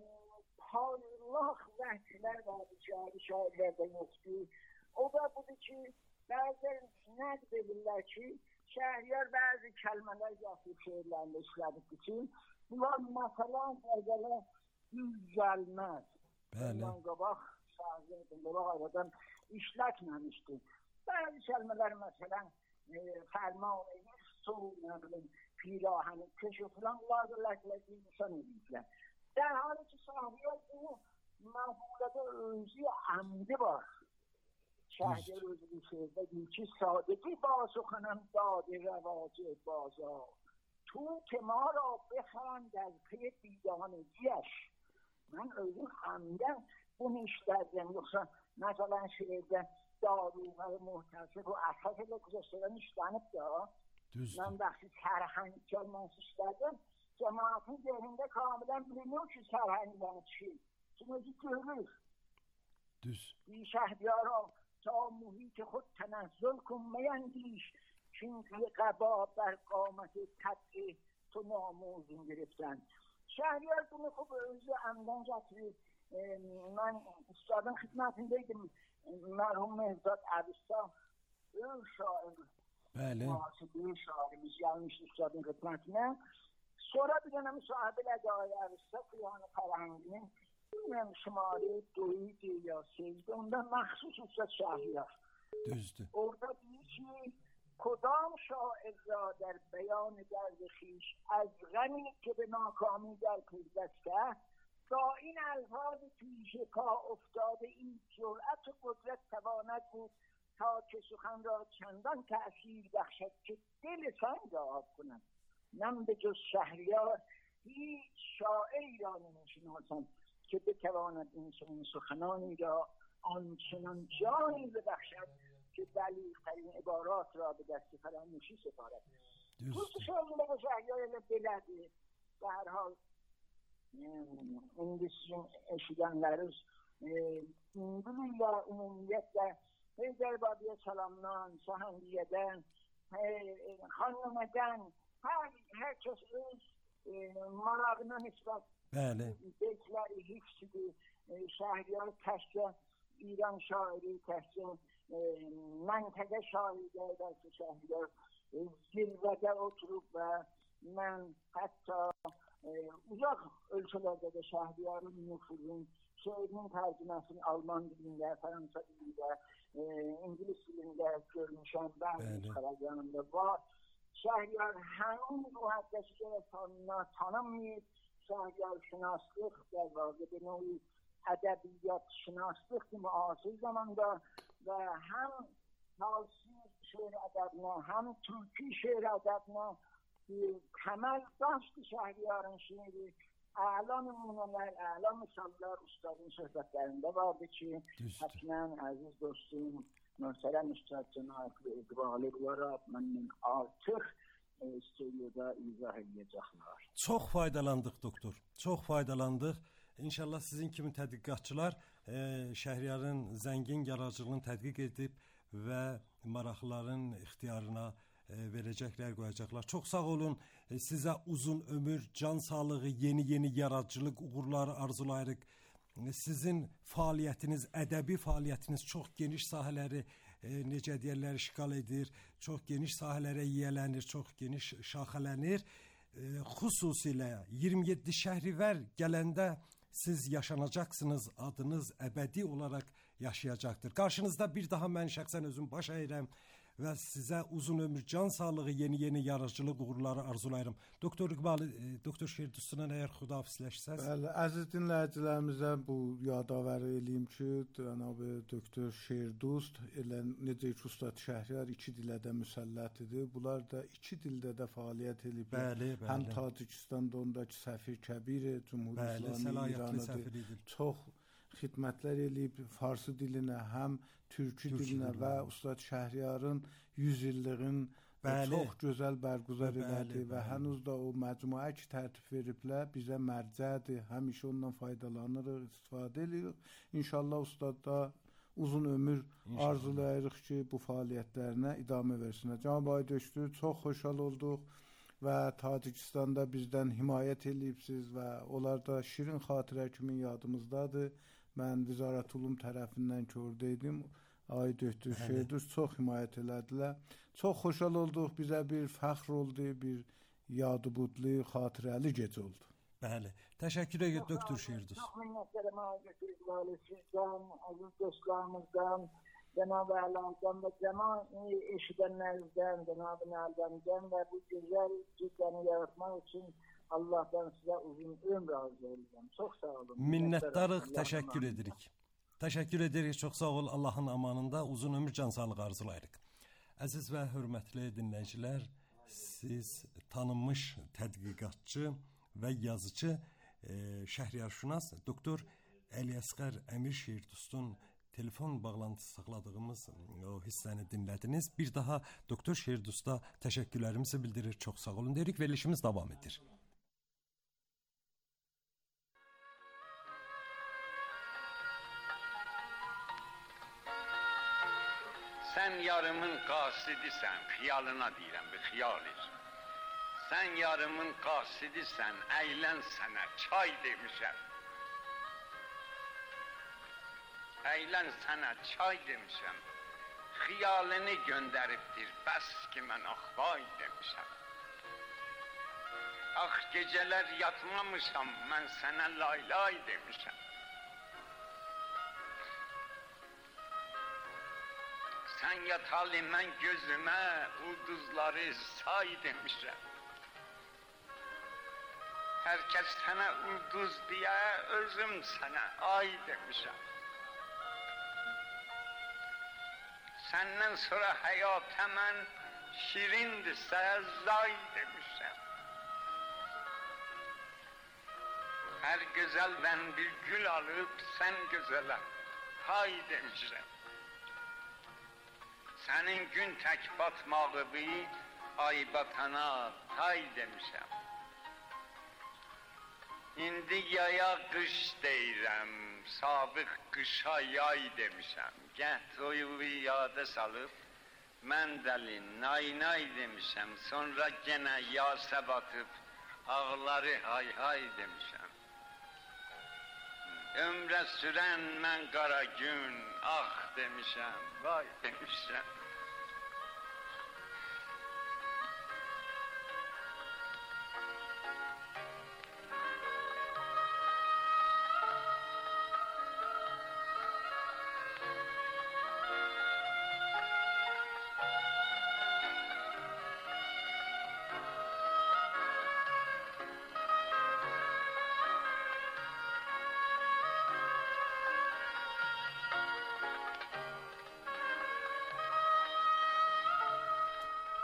parlaq vəhslər vardı ki, adı şairlərdə yoxdur. O da budur ki, bəzən nəqd edirlər ki, Şəhriyar bəzi kəlmələr yazıb şeirlərində işlədikdir ki, bunlar məsələn qəzələ düz gəlməz. Bundan qabaq şahidin qabaq aradan işlətməmişdi. Bəzi kəlmələr məsələn e, fərman edir, sol, nə bilim, pirahəni, köşü filan bunlar da insan edirlər. در حالی که Şəhriyar bu məqulədə özü əmdi var. Şəhriyar özü bir şeydə deyir ki, sadəcə basıxanım dadı rəvacı baza. Tu که ما را بخند از پی بیگانگیش. Mən özüm əmdən bunu işlərdim. Yoxsa məsələn şeirdə Daruğə, Muhtəsib o əsas ilə güzəştərən işlənib də. Mən bəxsi sərhəng gəlməsi işlərdim. Cəmaatın zehrində kamilən biliniyor ki, sərhəngdən çi. Çünkü görür. Düz. Bir Şəhriyara ta muhit xud tənəzzül kن میندیش çünkü qəba bər qaməti təbqi تو ناموزun گرفتن. Şəhriyar bunu xub özü əmdən gətirir. E, mən ustadın xidmətindeydim. Mərhum Mehzad Əbista böyük şair. Bəli. Müasir böyük şairimiz gəlmişdi ustadın xidmətinə. Sonra bir dənə müsahibələ Ağay Əbista Fiyanı Fərhənginin bilməm şimali doyuydu ya seydi. Onda məxsus ustad Şəhriyar. Düzdür. Orada deyir ki, کدام شاعر را در بیان درد خویش از غمی که به ناکامی در پیوسته با این الفاظ پیشکا افتاده این جرأت و قدرت تواند بود تا که سخن را چندان تأثیر بخشد که دل سنگ را آب کند. من به جز شهریار هیچ شاعری را نمی‌شناسم که بتواند این سخنانی را آنچنان جانی ببخشد که بلیغ‌ترین عبارات را به دست فراموشی سپارد. دوست شاعرانه و شهریار belədir. Ve her hal indi sizin eşidənləriz bilirlər ümumiyyətlə Heydərbadiyə salamdan, Səhəndiyədən, Xanlımədən hər, hər kəs öz marağına nisbət beytləri hifsidir. Şəhriyar təhcə İran şairi, təhcə məntəqə şairlər bəlkə Şəhriyar zirvədə oturub və mən hətta e, uzaq ölçülərdə də Şəhriyarın nüfuzun şeirinin tərcüməsini Alman dilində, Fransa dilində, e, İngilis dilində görmüşəm, bəzi xərəcyanımda var. Şəhriyar həmin mühəddəslərə tanına tanınmayıb, şəhriyar şünaslıq və vaqədə noyu ədəbiyyat şünaslıq kimi asıl zamanda və həm Falsi şeir ədəbinə, həm Türki şeir ədəbinə temel daştı Şehriyar'ın şiiri. A'la numuneler, a'la misaller ustadın sohbetlerinde vardı ki hatmen aziz dostum Möhterem Üstad Cenab-ı İqbali olaraq məndən artıq e, stüdyoda izah edəcəklər. Çox faydalandıq doktor, çox faydalandıq. İnşallah sizin kimi tədqiqatçılar e, Şəhriyarın zəngin yaradıcılığını tədqiq edib və maraqlıların ixtiyarına e, verəcəklər, qoyacaqlar. Çox sağ olun. E, sizə uzun ömür, can sağlığı, yeni-yeni yaradıcılıq uğurları arzulayırıq. E, sizin fəaliyyətiniz, ədəbi fəaliyyətiniz çox geniş sahələri e, necə deyirlər, işğal edir, çox geniş sahələrə yiyələnir, çox geniş şaxələnir. E, xüsusilə iyirmi yeddi Şəhrivər gələndə siz yaşanacaqsınız, adınız əbədi olaraq yaşayacaqdır. Qarşınızda bir daha mən şəxsən özüm baş əyirəm və sizə uzun ömür, can sağlığı, yeni-yeni yaradıcılıq uğurları arzulayırım. Doktor İqbal, e, Doktor Şerdustundan əgər xudahafizləşsəz. Bəli, əziz dinləyicilərimizə bu yadavər eləyim ki, cənab Doktor Şerdust elə necə ki Ustad Şəhriyar iki dilə də müsəllət idi. Bunlar da iki dildə də fəaliyyət edib. Bəli, bəli. Həm Tacikistanda ondakı səfir kəbir, Cümhur-İslami İranı çox xidmətlər eləyib Farsı dilinə, həm Türkü, Türkü dilinə və Ustad Şəhriyarın yüz illığın çox gözəl bərgüzar elədi və hənuz da o məcmuə ki tərtib veriblər, bizə mərcədir, həmişə ondan faydalanırıq, istifadə edirik. İnşallah Ustad da uzun ömür İnşallah arzulayırıq ki, bu fəaliyyətlərinə idamə versinlər. Cənab Aydöşdür, çox xoşhal olduq və Tacikistanda bizdən himayət eləyibsiz və onlar da şirin xatirə kimi yadımızdadır. Mən Vizarət Ulum tərəfindən ki orada idim, Aydöşdür, Şerdust çox himayət elədilər. Çox xoşhal olduq, bizə bir fəxr oldu, bir yadbudlu, xatirəli gecə oldu. Bəli, təşəkkür edirəm Doktor Şerdust. Çox minnətlərim Aydöşdür İqbali sizdən, əziz dostlarımızdan, Cenab-ı Allah'dan ve cemaat eşidenlerimizden, Cenab-ı Allah'dan ve bu güzel cüzdanı yaratmak için Allah'tan size uzun ömür arzu edeceğim. Çok sağ olun. Minnətdarıq, təşəkkür edirik. Təşəkkür edirik, çox sağ ol. Allahın amanında uzun ömür, can sağlığı arzulayırıq. Əziz və hörmətli dinləyicilər, siz tanınmış tədqiqatçı və yazıcı e, şəhriyarşünas Doktor Əliəsqər Əmir Şerdustun telefon bağlantısı saxladığımız o hissəni dinlədiniz. Bir daha Doktor Şerdusta təşəkkürlərimizi bildirir. Çox sağ olun deyirik. Verilişimiz davam edir. Sən yarımın qasidisən, xiyalına deyirəm, bir xiyal et. Sən yarımın qasidisən, əylən sənə çay demişəm. Əylən sənə çay demişəm. Xiyalını göndəribdir, bəs ki mən axvay demişəm. Ax gecələr yatmamışam, mən sənə laylay demişəm. Sən yatalı mən gözümə ulduzları say demişəm. Hər kəs sənə ulduz deyə, özüm sənə ay demişəm. Səndən sonra həyata mən şirindirsə zay demişəm. Hər gözəldən bir gül alıb sən gözələ hay demişəm. Sənin gün tək batmağı bir ay batana tay demişəm. İndi yaya qış deyirəm, sabiq qışa yay demişəm. Gəh toyu yada salıb, mən dəli nay nay demişəm. Sonra genə yasa batıb, ağları hay hay demişəm. Ömrə sürən mən qara gün, ah demişəm, vay demişəm.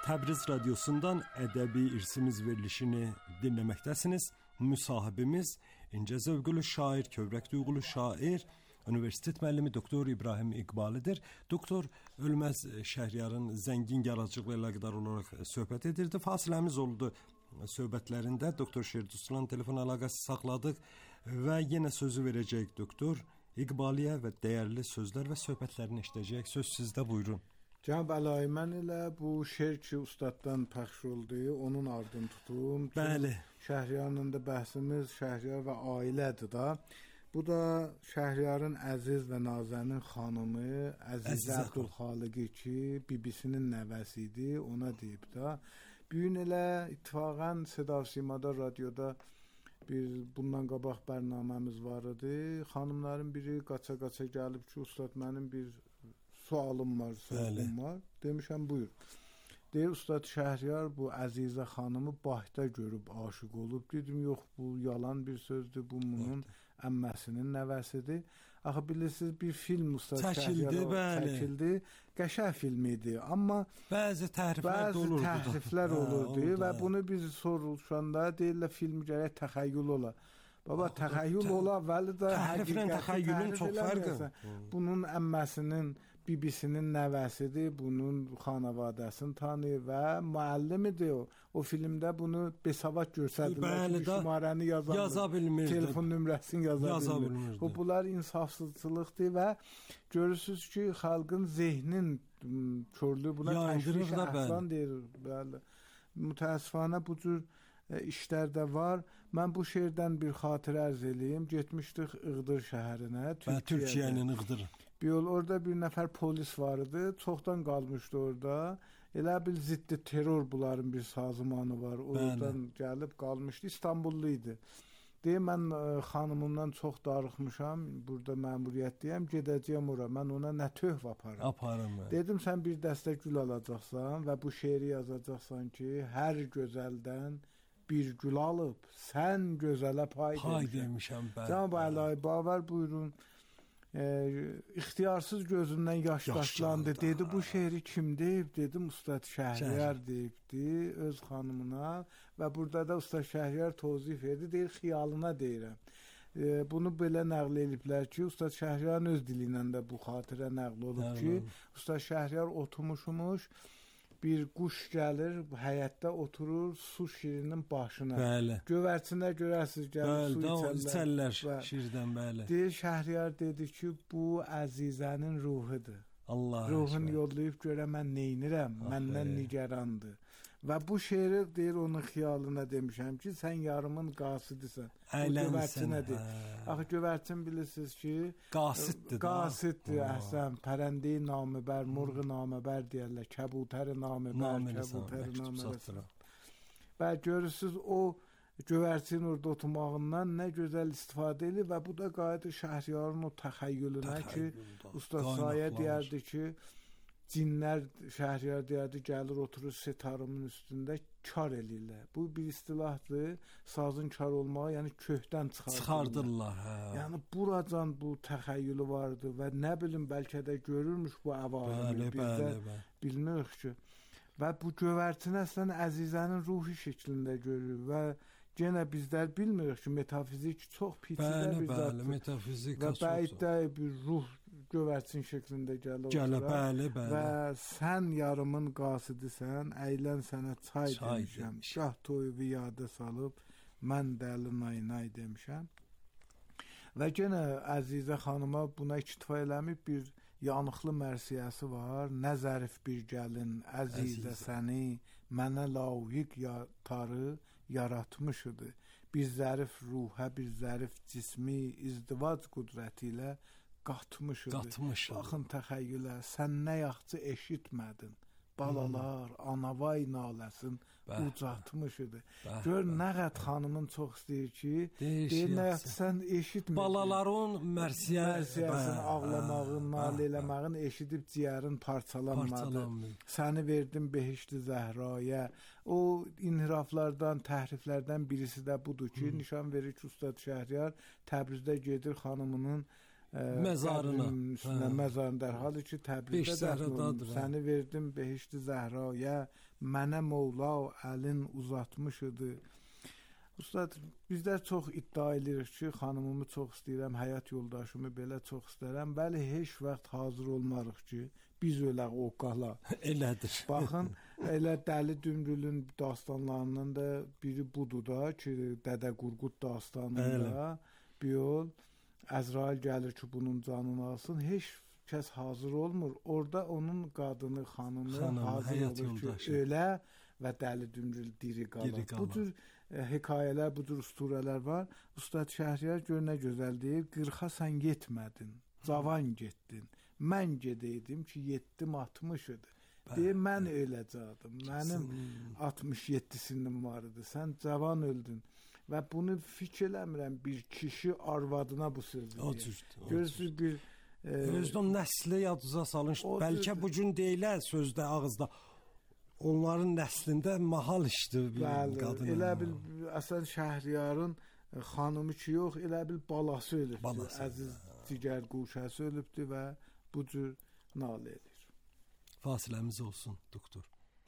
Təbriz radiosundan ədəbi irsimiz verilişini dinləməkdəsiniz. Müsahibimiz incə zövqlü şair, kövrək duyğulu şair, Universitet müəllimi doktor İbrahim İqbalidir. Doktor Ölməz Şəhriyarın zəngin yaradıcılığı ilə əlaqədar olaraq söhbət edirdi. Fasiləmiz oldu söhbətlərində. Doktor Şerduslan telefon əlaqəsi saxladıq və yenə sözü verəcək doktor İqbaliyə və dəyərli sözlər və söhbətlərini eşidəcək. Söz sizdə, buyurun. Cənab Əlayi, mən elə bu şeir ki ustaddan pəxş oldu, onun ardını tutum. Bəli. Şəhriyarın da bəhsimiz Şəhriyar və ailədir da. Bu da Şəhriyarın əziz və nazənin xanımı, Əzizə Abdülxaliqi ki, bibisinin nəvəsi idi, ona deyib da. Bir gün elə ittifaqən Seda Simada radioda bir bundan qabaq bərnaməmiz var idi. Xanımların biri qaça-qaça gəlib ki, ustad mənim bir sualım var, sorğum var. Demişəm, buyur. Deyir, ustad Şəhriyar bu Əzizə xanımı Bahdə görüb aşıq olub. Dedim, yox, bu yalan bir sözdür, bu bunun əmməsinin nəvəsidir. Axı bilirsiniz, bir film ustad Şəhriyar çəkildi, qəşəng film idi. Amma bəzi təhriflər bəzi olurdu. təhriflər olurdu və bunu biz soruşanda deyirlər, film gərək təxəyyül ola. Baba, təxəyyül ola, vəli də həqiqətən təxəyyülün çox fərqi. Bunun əmməsinin bibisinin nəvəsidir, bunun xanavadəsini tanıyır və müəllimidir o. O filmdə bunu besavad görsədilər ki, şumarəni yaza bilmirdi, telefon nömrəsini yaza, yaza bilmirdi. Bu, bunlar insafsızlıqdır və görürsünüz ki, xalqın zehnin körlüyü buna təşviş əhsan deyir. Bəli. Mütəəssifanə bu cür e, işlər də var. Mən bu şeirdən bir xatirə ərz eləyim. Getmişdik İğdır şəhərinə, Türkiyənin İğdır. Bir yol orada bir nəfər polis var idi, çoxdan qalmışdı orada. Elə bil ziddi terror bunların bir sazmanı var. Oradan Bəli. Gəlib qalmışdı, İstanbullu idi. Deyir, mən ə, xanımımdan çox darıxmışam, burada məmuriyyətdəyəm, gedəcəyəm ora, mən ona nə töhv aparım. Aparım. Dedim, sən bir dəstə gül alacaqsan və bu şeiri yazacaqsan ki, hər gözəldən bir gül alıb, sən gözələ pay, pay demişəm. Cənab Əlayi, bavar buyurun. E, ixtiyarsız gözündən yaş daşlandı. Dedi, bu şeiri kim deyib? Dedim, Ustad Şəhriyar deyibdi öz xanımına və burada da Ustad Şəhriyar tozif edir, deyir, xiyalına deyirəm. E, bunu belə nəql ediblər ki, Ustad Şəhriyarın öz dili ilə də bu xatirə nəql olub Nəql ki, Ustad Şəhriyar oturmuşmuş, bir quş gəlir, həyətdə oturur su şirinin başına. Bəli. Gövərçində görərsiniz, gəlir bəli, su içərlər. içərlər şirdən, bəli. Deyir, Şəhriyar dedi ki, bu Əzizənin ruhudur. Allah Ruhun yollayıb görə mən neynirəm, məndən nigarandır. Və bu şeiri deyir, onun xiyalına demişəm ki, sən yarımın qasidisən. Əylənsən. Axı gövərçin bilirsiniz ki, qasiddir. Qasiddir, əhsən, pərəndi-i namibər, murğu namibər deyərlər, kəbutər-i namibər, kəbutər-i namibər. Və görürsünüz, o gövərçin orada oturmağından nə gözəl istifadə edir və bu da qayıdır Şəhriyarın o təxəyyülünə ki, Ustad Sayə deyərdi ki, cinlər Şəhriyar deyərdi, gəlir oturur setarımın üstündə kar eləyirlər. Bu bir istilahdır, sazın kar olmağı, yəni köhdən çıxardırlar. Çıxardırlar, hə. Yəni buracan bu təxəyyülü vardı və nə bilim, bəlkə də görürmüş bu əvamili, biz də bilmirik ki. Və bu gövərçin əslən Əzizənin ruhi şəklində görür və yenə bizlər bilmirik ki, metafizik çox piçində bir zatdır. Bəli, metafizika və bəydə bir ruh gövərçin şəklində gəlir Gələ, bəli, bəli. və sən yarımın qasidisən, əylən sənə çay, çay demişəm, gah toyu yada salıb, mən dəli nay-nay demişəm. Və yenə Əzizə xanıma buna iktifa eləməyib bir yanıqlı mərsiyəsi var. Nə zərif bir gəlin, Əzizə səni, mənə layiq tarı yaratmışıdır. Bir zərif ruhə, bir zərif cismi izdivac qüdrəti ilə qatmışıdır. Qatmışıdır. Baxın təxəyyülə, sən nə yaxçı eşitmədin. Balalar, hmm. anavay naləsin ucatmışıdır. Gör, nə qəd xanımın çox istəyir ki, deyir, nə yaxçı sən eşitmədin. Balaların mərsiyə, mərsiyəsini ağlamağın, nalə eləməğin eşidib ciyərin parçalanmadı. Səni verdim behişti Zəhraya. O inhiraflardan, təhriflərdən birisi də budur ki, hmm. nişan verir ki, Ustad Şəhriyar Təbrizdə gedir xanımının məzarına, üstünə məzarın dərhal ki Təbrizdə dəfn olunub. Səni verdim Behişti Zəhraya, mənə Mövla əlin uzatmış idi. Ustad, bizlər çox iddia edirik ki, xanımımı çox istəyirəm, həyat yoldaşımı belə çox istəyirəm. Bəli, heç vaxt hazır olmarıq ki, biz ölək o qala. Elədir. Baxın, elə Dəli Dümrülün dastanlarından da biri budur da ki, Dədə Qurqud dastanında bir yol Əzrail gəlir ki, bunun canını alsın. Heç kəs hazır olmur. Orada onun qadını, xanımı Xanım, hazır olur yoldaşı. Ki, ölə və Dəli Dümrül diri qalır. Bu cür e, hekayələr, bu cür usturələr var. Ustad Şəhriyar gör nə gözəl deyir. qırxa sən getmədin, cavan getdin. Mən gedəydim ki, yetdim altmış idi. Deyir, mən öləcəkdim. Mənim altmış yeddi sinnim var idi. Sən cavan öldün. Və bunu fikir eləmirəm bir kişi arvadına bu sözü deyir. Görürsünüz bir... E, Özdən nəsli yadınıza salın. Bəlkə bu gün deyilər sözdə, ağızda. Onların nəslində mahal işdir bir qadın. Elə bil, əsən Şəhriyarın xanımı ki yox, elə bil balası ölübdür. Balası. Əziz digər quşəsi ölübdür və bu cür nalə edir. Fasiləmiz olsun, doktor.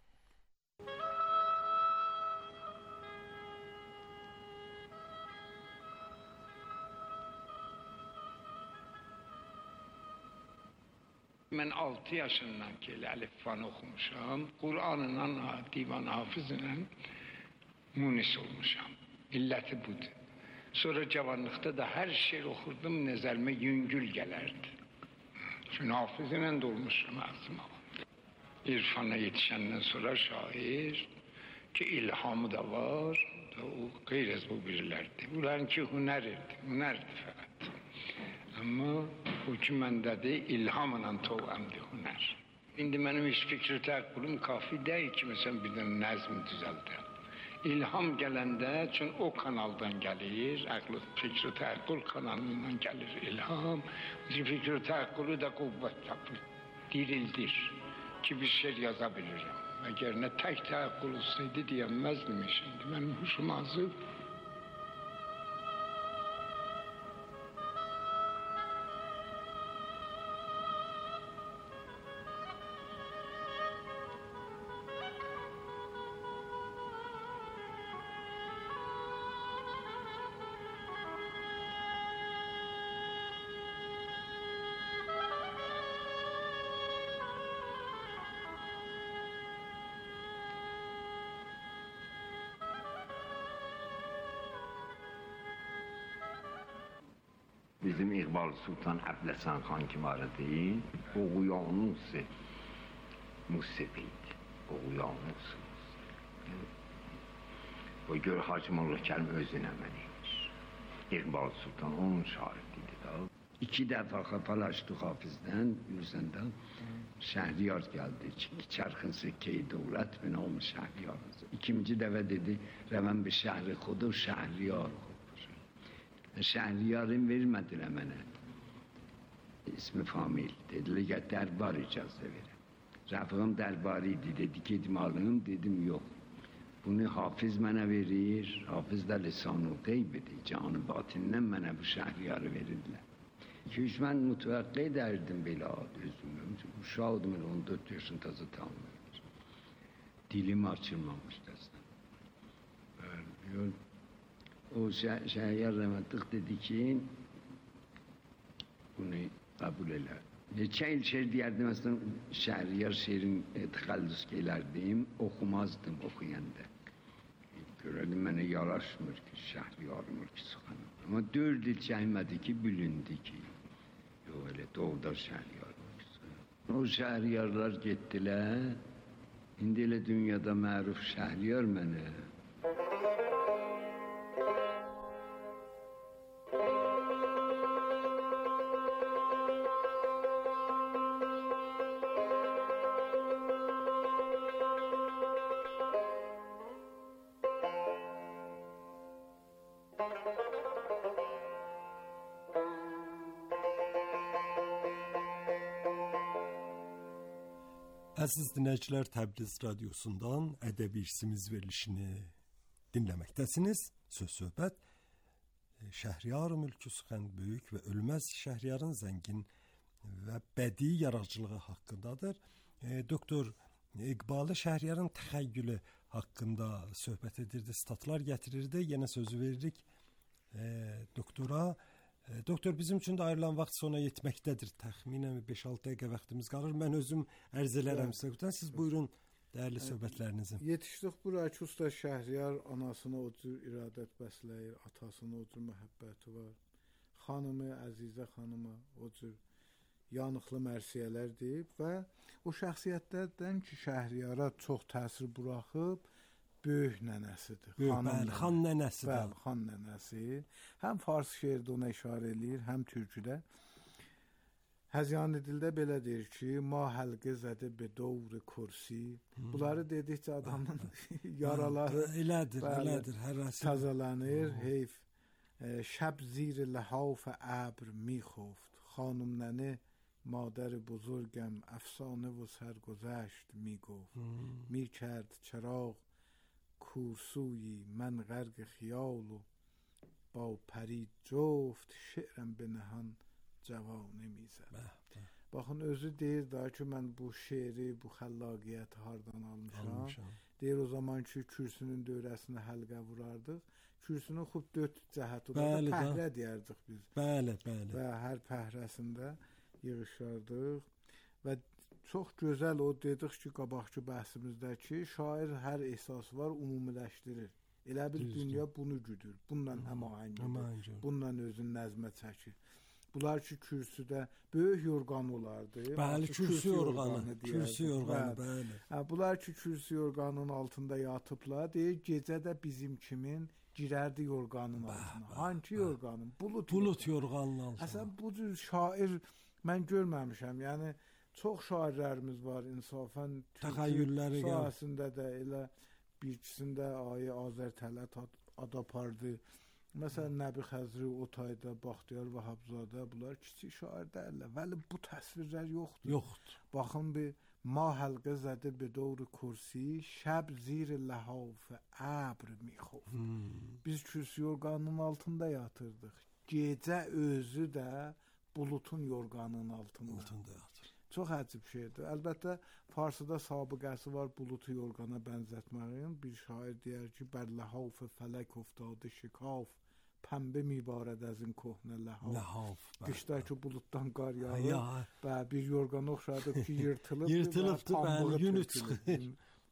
Mən altı yaşından ki elə əlifbanı oxumuşam. Qur'anla, divan hafizlə munis olmuşam. İlləti budur. Sonra cavanlıqda da hər şey oxurdum, nəzərimə yüngül gələrdi. Çünki hafizlə də olmuşam ağzıma. İrfana yetişəndən sonra şair ki ilhamı da var, da o qeyr-əz bu birilərdir. Bunlarınki hünərdir, hünərdir fəqət. Amma o ki məndədir, ilhamla toğamdır hünər. İndi mənim heç fikri təqqülüm kafi deyil ki, məsələn birdən nəzm düzəldir. İlham gələndə, çünki o kanaldan gəlir, əqli fikri təqqül kanalından gəlir ilham. Fikri təqqülü də qüvvət tapır, dirildir ki bir şey yaza bilirim. Əgər nə tək təqqül olsaydı deyəməzdim şimdi. Mənim huşum azıb. Bizim İqbal Sultan Əbləsən xan ki var idi, oğuyanus musibiydi. Oğuyanus. O gör Hacımullah Kərim özünə mən imiş. İqbal Sultan onun şahidiydi da. İki dəfə xafalaşdı Hafizdən, Yüzəndə Şəhriyar gəldi. Çərxin Sikkeyi Dövlət bin olmuş Şəhriyar. İkinci dəfə dedi, rəvən bir şəhri xudur Şəhriyar. Şəhriyarın vermədilər mənə. İsmi famil. Dedilə ki, dərbar icazə verir. Rəfiqim dərbari idi. Dedi ki, alım, dedim, yox. Bunu Hafiz mənə verir. Hafiz də lisan-ı qeyb idi. Canı batindən mənə bu Şəhriyarı verirlər. iki üç mən mütəvəqqə edərdim belə özümü. Uşaqdım, on dörd yaşın tazı tanımır. Dilim açılmamış desən. Böyle, o Şəhriyar Rəhmətlik dedi ki, bunu qəbul elə. Neçə il şeir deyərdim, əslən Şəhriyar şeirin təxəllüs gələrdim, oxumazdım oxuyanda. Görərdim, mənə yaraşmır ki, Şəhriyarmır ki, sıxanım. Amma dörd il çəkmədi ki, bilindi ki, yox elə doğda Şəhriyarmır ki. O Şəhriyarlar getdilər, indi elə dünyada məruf Şəhriyar mənə. Əziz dinləyicilər, Təbriz radiosundan ədəbi irsimiz verilişini dinləməkdəsiniz. Söz söhbət Şəhriyar mülkü sıxan böyük və ölməz Şəhriyarın zəngin və bədii yaradıcılığı haqqındadır. E, doktor İqbalı Şəhriyarın təxəyyülü haqqında söhbət edirdi, statlar gətirirdi. Yenə sözü veririk e, doktora. E, doktor, bizim üçün də ayrılan vaxt sona yetməkdədir. Təxminən beş altı dəqiqə vaxtımız qalır. Mən özüm ərz elərəm sizə. Siz buyurun dəyərli söhbətlərinizi. Yetişdik buraya ki, usta Şəhriyar anasına o cür iradət bəsləyir, atasına o cür məhəbbəti var. Xanımı, Əzizə xanıma o cür yanıqlı mərsiyələr deyib və o şəxsiyyətlərdən ki, Şəhriyara çox təsir buraxıb böyük nənəsidir. Böyük, bəli, xan nənəsi. Bəli, xan nənəsi. Həm fars şeirdə ona işarə eləyir, həm türküdə. Həzyani dildə belə deyir ki, ma həlqə zədə be dövr kursi. Bunları dedikcə adamın yaraları elədir, elədir, hərəsi təzələnir, heyf. Şəb zir ləhaf əbr mi xoft. Xanım nəni مادر بزرگم افسانه و سرگذشت می گفت می کرد چراغ کورسویی من غرق خیال و با پری جفت şe'rəm به نهان cavanı می زد. Baxın, özü deyir daha ki, mən bu şeiri, bu xəllaqiyyəti hardan almışam. almışam. Deyir, o zaman ki, kürsünün dövrəsində həlqə vurardıq. Kürsünün xub dörd cəhəti olardı, pəhrə deyərdik biz. Bəli, bəli. Və hər pəhrəsində yığışardıq və çox gözəl o dedik ki, qabaqki bəhsimizdə ki, şair hər ehsası var umumiləşdirir. Elə bir Düzdür. Dünya bunu güdür. Bununla həmahəngdir. Bununla özün nəzmə çəkir. Bunlar ki, kürsüdə böyük yorğan olardı. Bəli, kürsü yorğanı. Kürsü yorğanı, bəli. Hə, bunlar ki, kürsü yorğanının altında yatıblar, deyir, gecə də bizim kimin girərdi yorğanın altına. Hangi yorğanın? Bulut. Bulut yorğanın altına. Əsən bu cür şair mən görməmişəm. Yəni çox şairlərimiz var insafən. Təxəyyülləri sahəsində də elə bir ikisində Ayə Azər Tələt ad apardı. Məsələn, Nəbi Xəzri, Otayda, Baxtiyar Vahabzadə, bunlar kiçik şair deyirlər. Vəli bu təsvirlər yoxdur. Yoxdur. Baxın bir ma həlqə zədə be dövr kursi, şəb zir ləhaf əbr mixof. Hmm. Biz kürsü yorğanının altında yatırdıq. Gecə özü də bulutun yorğanının altında. altında yatır. Çox əcib şeydir. Əlbəttə farsıda sabıqəsi var bulutu yorğana bənzətməyin. Bir şair deyər ki, bər ləhaf fələk oftadı şikaf, pəmbə mübarəd əzin kohnə ləhaf. Ləhaf. Qışdakı buluddan qar yağır və bir yorğana oxşadıb ki, yırtılıb. Yırtılıbdır, bəli, yünü çıxır.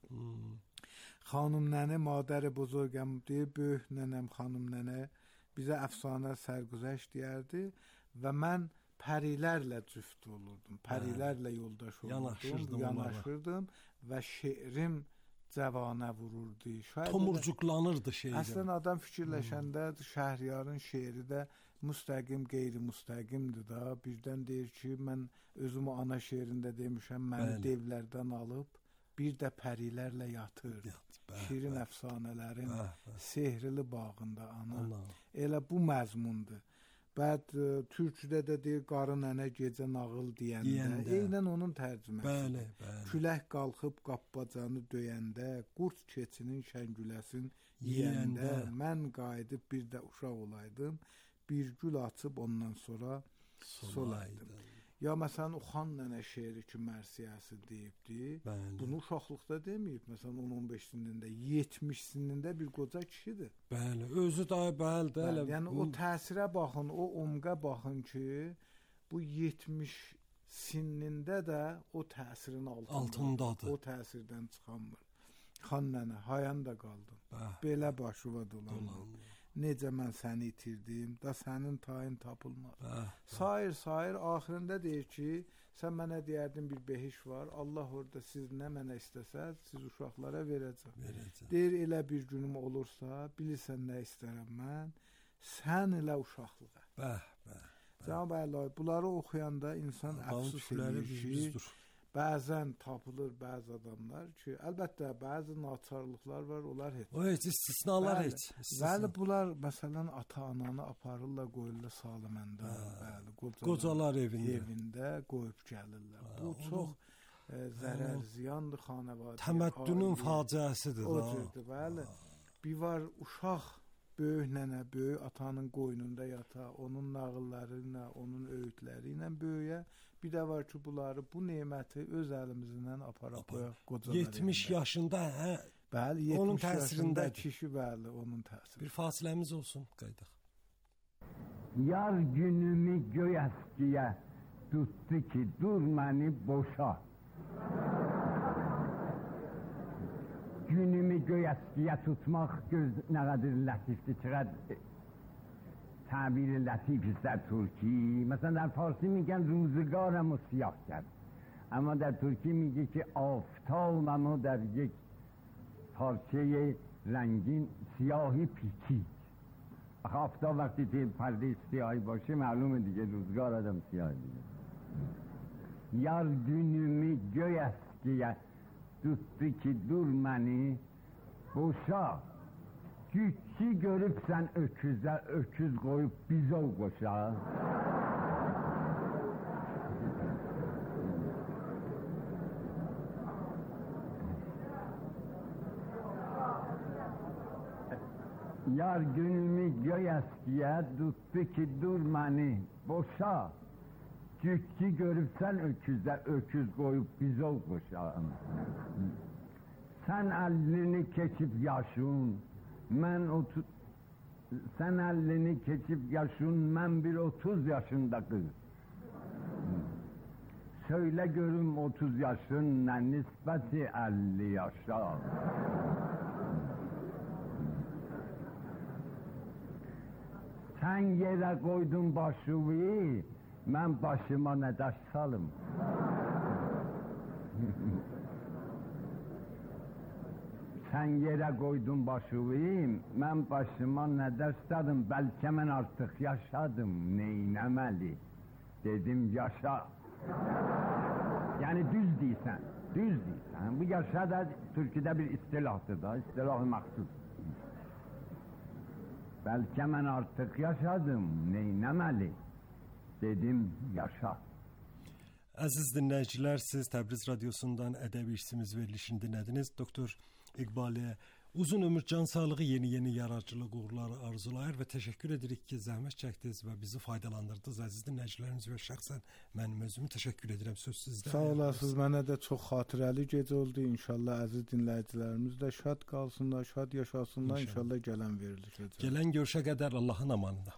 Xanım nənə, madər-i buzurgəm deyir, böyük nənəm xanım nənə bizə əfsanə sərgüzəşt deyərdi və mən pərilərlə cüft olurdum, pərilərlə yoldaş olurdum, yanaşırdım, yanaşırdım və şeirim cəvanə vururdu. Tomurcuqlanırdı şeirə. Əslən adam fikirləşəndə hmm. Şəhriyarın şeiri də müstəqim, qeyri-müstəqimdir da. Birdən deyir ki, mən özümü ana şeirində demişəm, məni Bəli. devlərdən alıb bir də pərilərlə yatır. Yat, bəh, şirin bəh. əfsanələrin bəh, bəh. sehrli bağında ana. Allah. Elə bu məzmundur. Bəd türküdə də deyir, qarı nənə gecə nağıl deyəndə, deyəndə. Eynən onun tərcüməsi. Bəli, bəli. Külək qalxıb qapbacanı döyəndə, qurt keçinin şəngüləsin yeyəndə, yeyəndə, mən qayıdıb bir də uşaq olaydım, bir gül açıb ondan sonra solaydım. Ya məsələn, o xan nənə şeiri ki, mərsiyəsi deyibdi, bəli. Bunu uşaqlıqda deməyib. Məsələn, on on beş sinində, yetmiş sinində bir qoca kişidir. Bəli, özü də bəli, bəli. Yəni bu... o təsirə baxın, o umqa baxın ki, bu yetmiş sinində də o təsirin altında, altındadır. O təsirdən çıxanmır. Xan nənə, hayan da qaldım. Bəh, belə başıva dolandım. Necə mən səni itirdim, da sənin tayın tapılmaz. Bəh, sayır, sayır, axırında deyir ki, sən mənə deyərdin bir behiş var, Allah orada siz nə mənə istəsəz, siz uşaqlara verəcəm. verəcəm. Deyir, elə bir günüm olursa, bilirsən nə istərəm mən, sən elə uşaqlığa. Bəh, bəh. Cənab Əlahi, bunları oxuyanda insan əfsus edir ki, bəzən tapılır bəzi adamlar ki, əlbəttə bəzi naçarlıqlar var, onlar heç. O heç istisnalar bəli, heç. İstisna. Bəli, bunlar məsələn ata-ananı aparırlar, qoyurlar salıməndə, bəli, qocalar, qocalar evində. evində qoyub gəlirlər. Hə, bu çox e, zərər, hə, ziyandır xanəvadiyə. Təməddünün faciəsidir. O cürdür, bəli. Bir var uşaq böyük nənə, böyük atanın qoynunda yata, onun nağılları ilə, onun öğütləri ilə böyüyə. Bir də var ki, bunları, bu neməti öz əlimizdən aparaq qoyaq qocalar. yetmiş elində. yaşında, hə? Bəli, onun yetmiş yaşında təsirində kişi, bəli, onun təsiri. Bir fasiləmiz olsun, qaydaq. Yar günümü göy əskiyə tutdu ki, dur məni boşa. Günümü göy əskiyə tutmaq göz nə qədər lətifdir, çəqəd tabir لطیف است در ترکی. مثلا در فارسی میگن روزگارم رو سیاه کرد، اما در ترکی میگه که آفتابم رو در یک پارچه رنگین سیاهی پیچید. آفتاب وقتی توی پرده سیاهی باشه معلومه دیگه روزگار آدم سیاه دیگه. Yar günümü göy eskiye tuttu ki dur məni boşa. Güççü görüp sen öküze öküz koyup bizov koşa. Yar günümü göy eskiye tuttu ki dur məni boşa. Güççü görüp sen öküze öküz koyup bizov koşa. Sen elini keçip yaşun, mən otuz, sen elini keçip yaşun, mən bir otuz yaşında kız. Söyle görüm otuz yaşın ne nispeti elli yaşa. Sen yere koydun başıvı, mən başıma ne daş salım. Sen yere koydun başıvı, mən başıma ne daş salım. Belki mən artık yaşadım, neynemeli? Dedim yaşa. Yani düz değilsen, düz değilsen. Bu yaşa da Türkiye'de bir istilahtır da, istilah-ı maksud. Belki mən artık yaşadım, neynemeli? Dedim yaşa. Əziz dinləyicilər, siz Təbriz Radiosundan ədəbi irsimiz verilişini dinlədiniz. Doktor İqbalə uzun ömür, can sağlığı, yeni-yeni yaradıcılıq uğurları arzulayır və təşəkkür edirik ki, zəhmət çəkdiniz və bizi faydalandırdınız. Əziz dinləyicilərimiz və şəxsən mənim özümü təşəkkür edirəm. Söz sizdə. Sağ olasınız, mənə də çox xatirəli gecə oldu. İnşallah əziz dinləyicilərimiz də şad qalsınlar, şad yaşasınlar. İnşallah, İnşallah gələn veriliş edəcək. Gələn görüşə qədər Allahın amanında.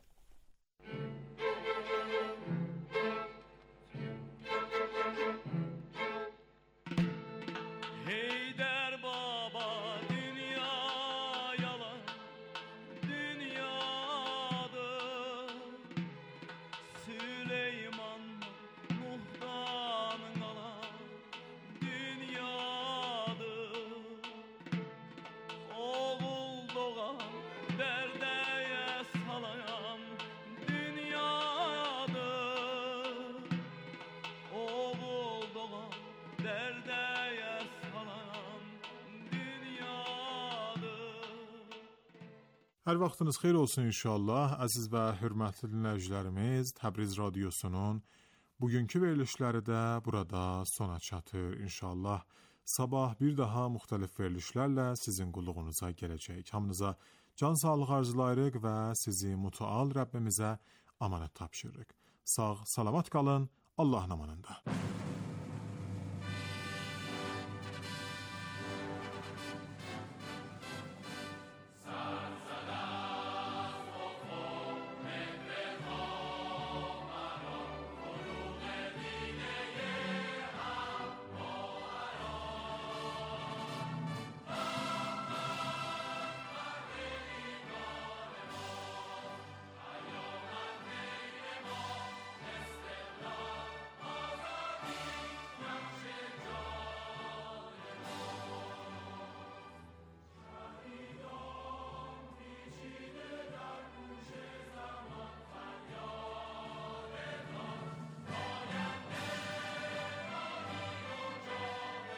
Hər vaxtınız xeyir olsun inşallah. Əziz və hörmətli dinləyicilərimiz, Təbriz Radiosunun bugünkü verilişləri də burada sona çatır inşallah. Sabah bir daha müxtəlif verilişlərlə sizin qulluğunuza gələcək. Hamınıza can sağlığı arzulayırıq və sizi mütəal Rəbbimizə amanət tapşırırıq. Sağ, salamat qalın, Allahın amanında.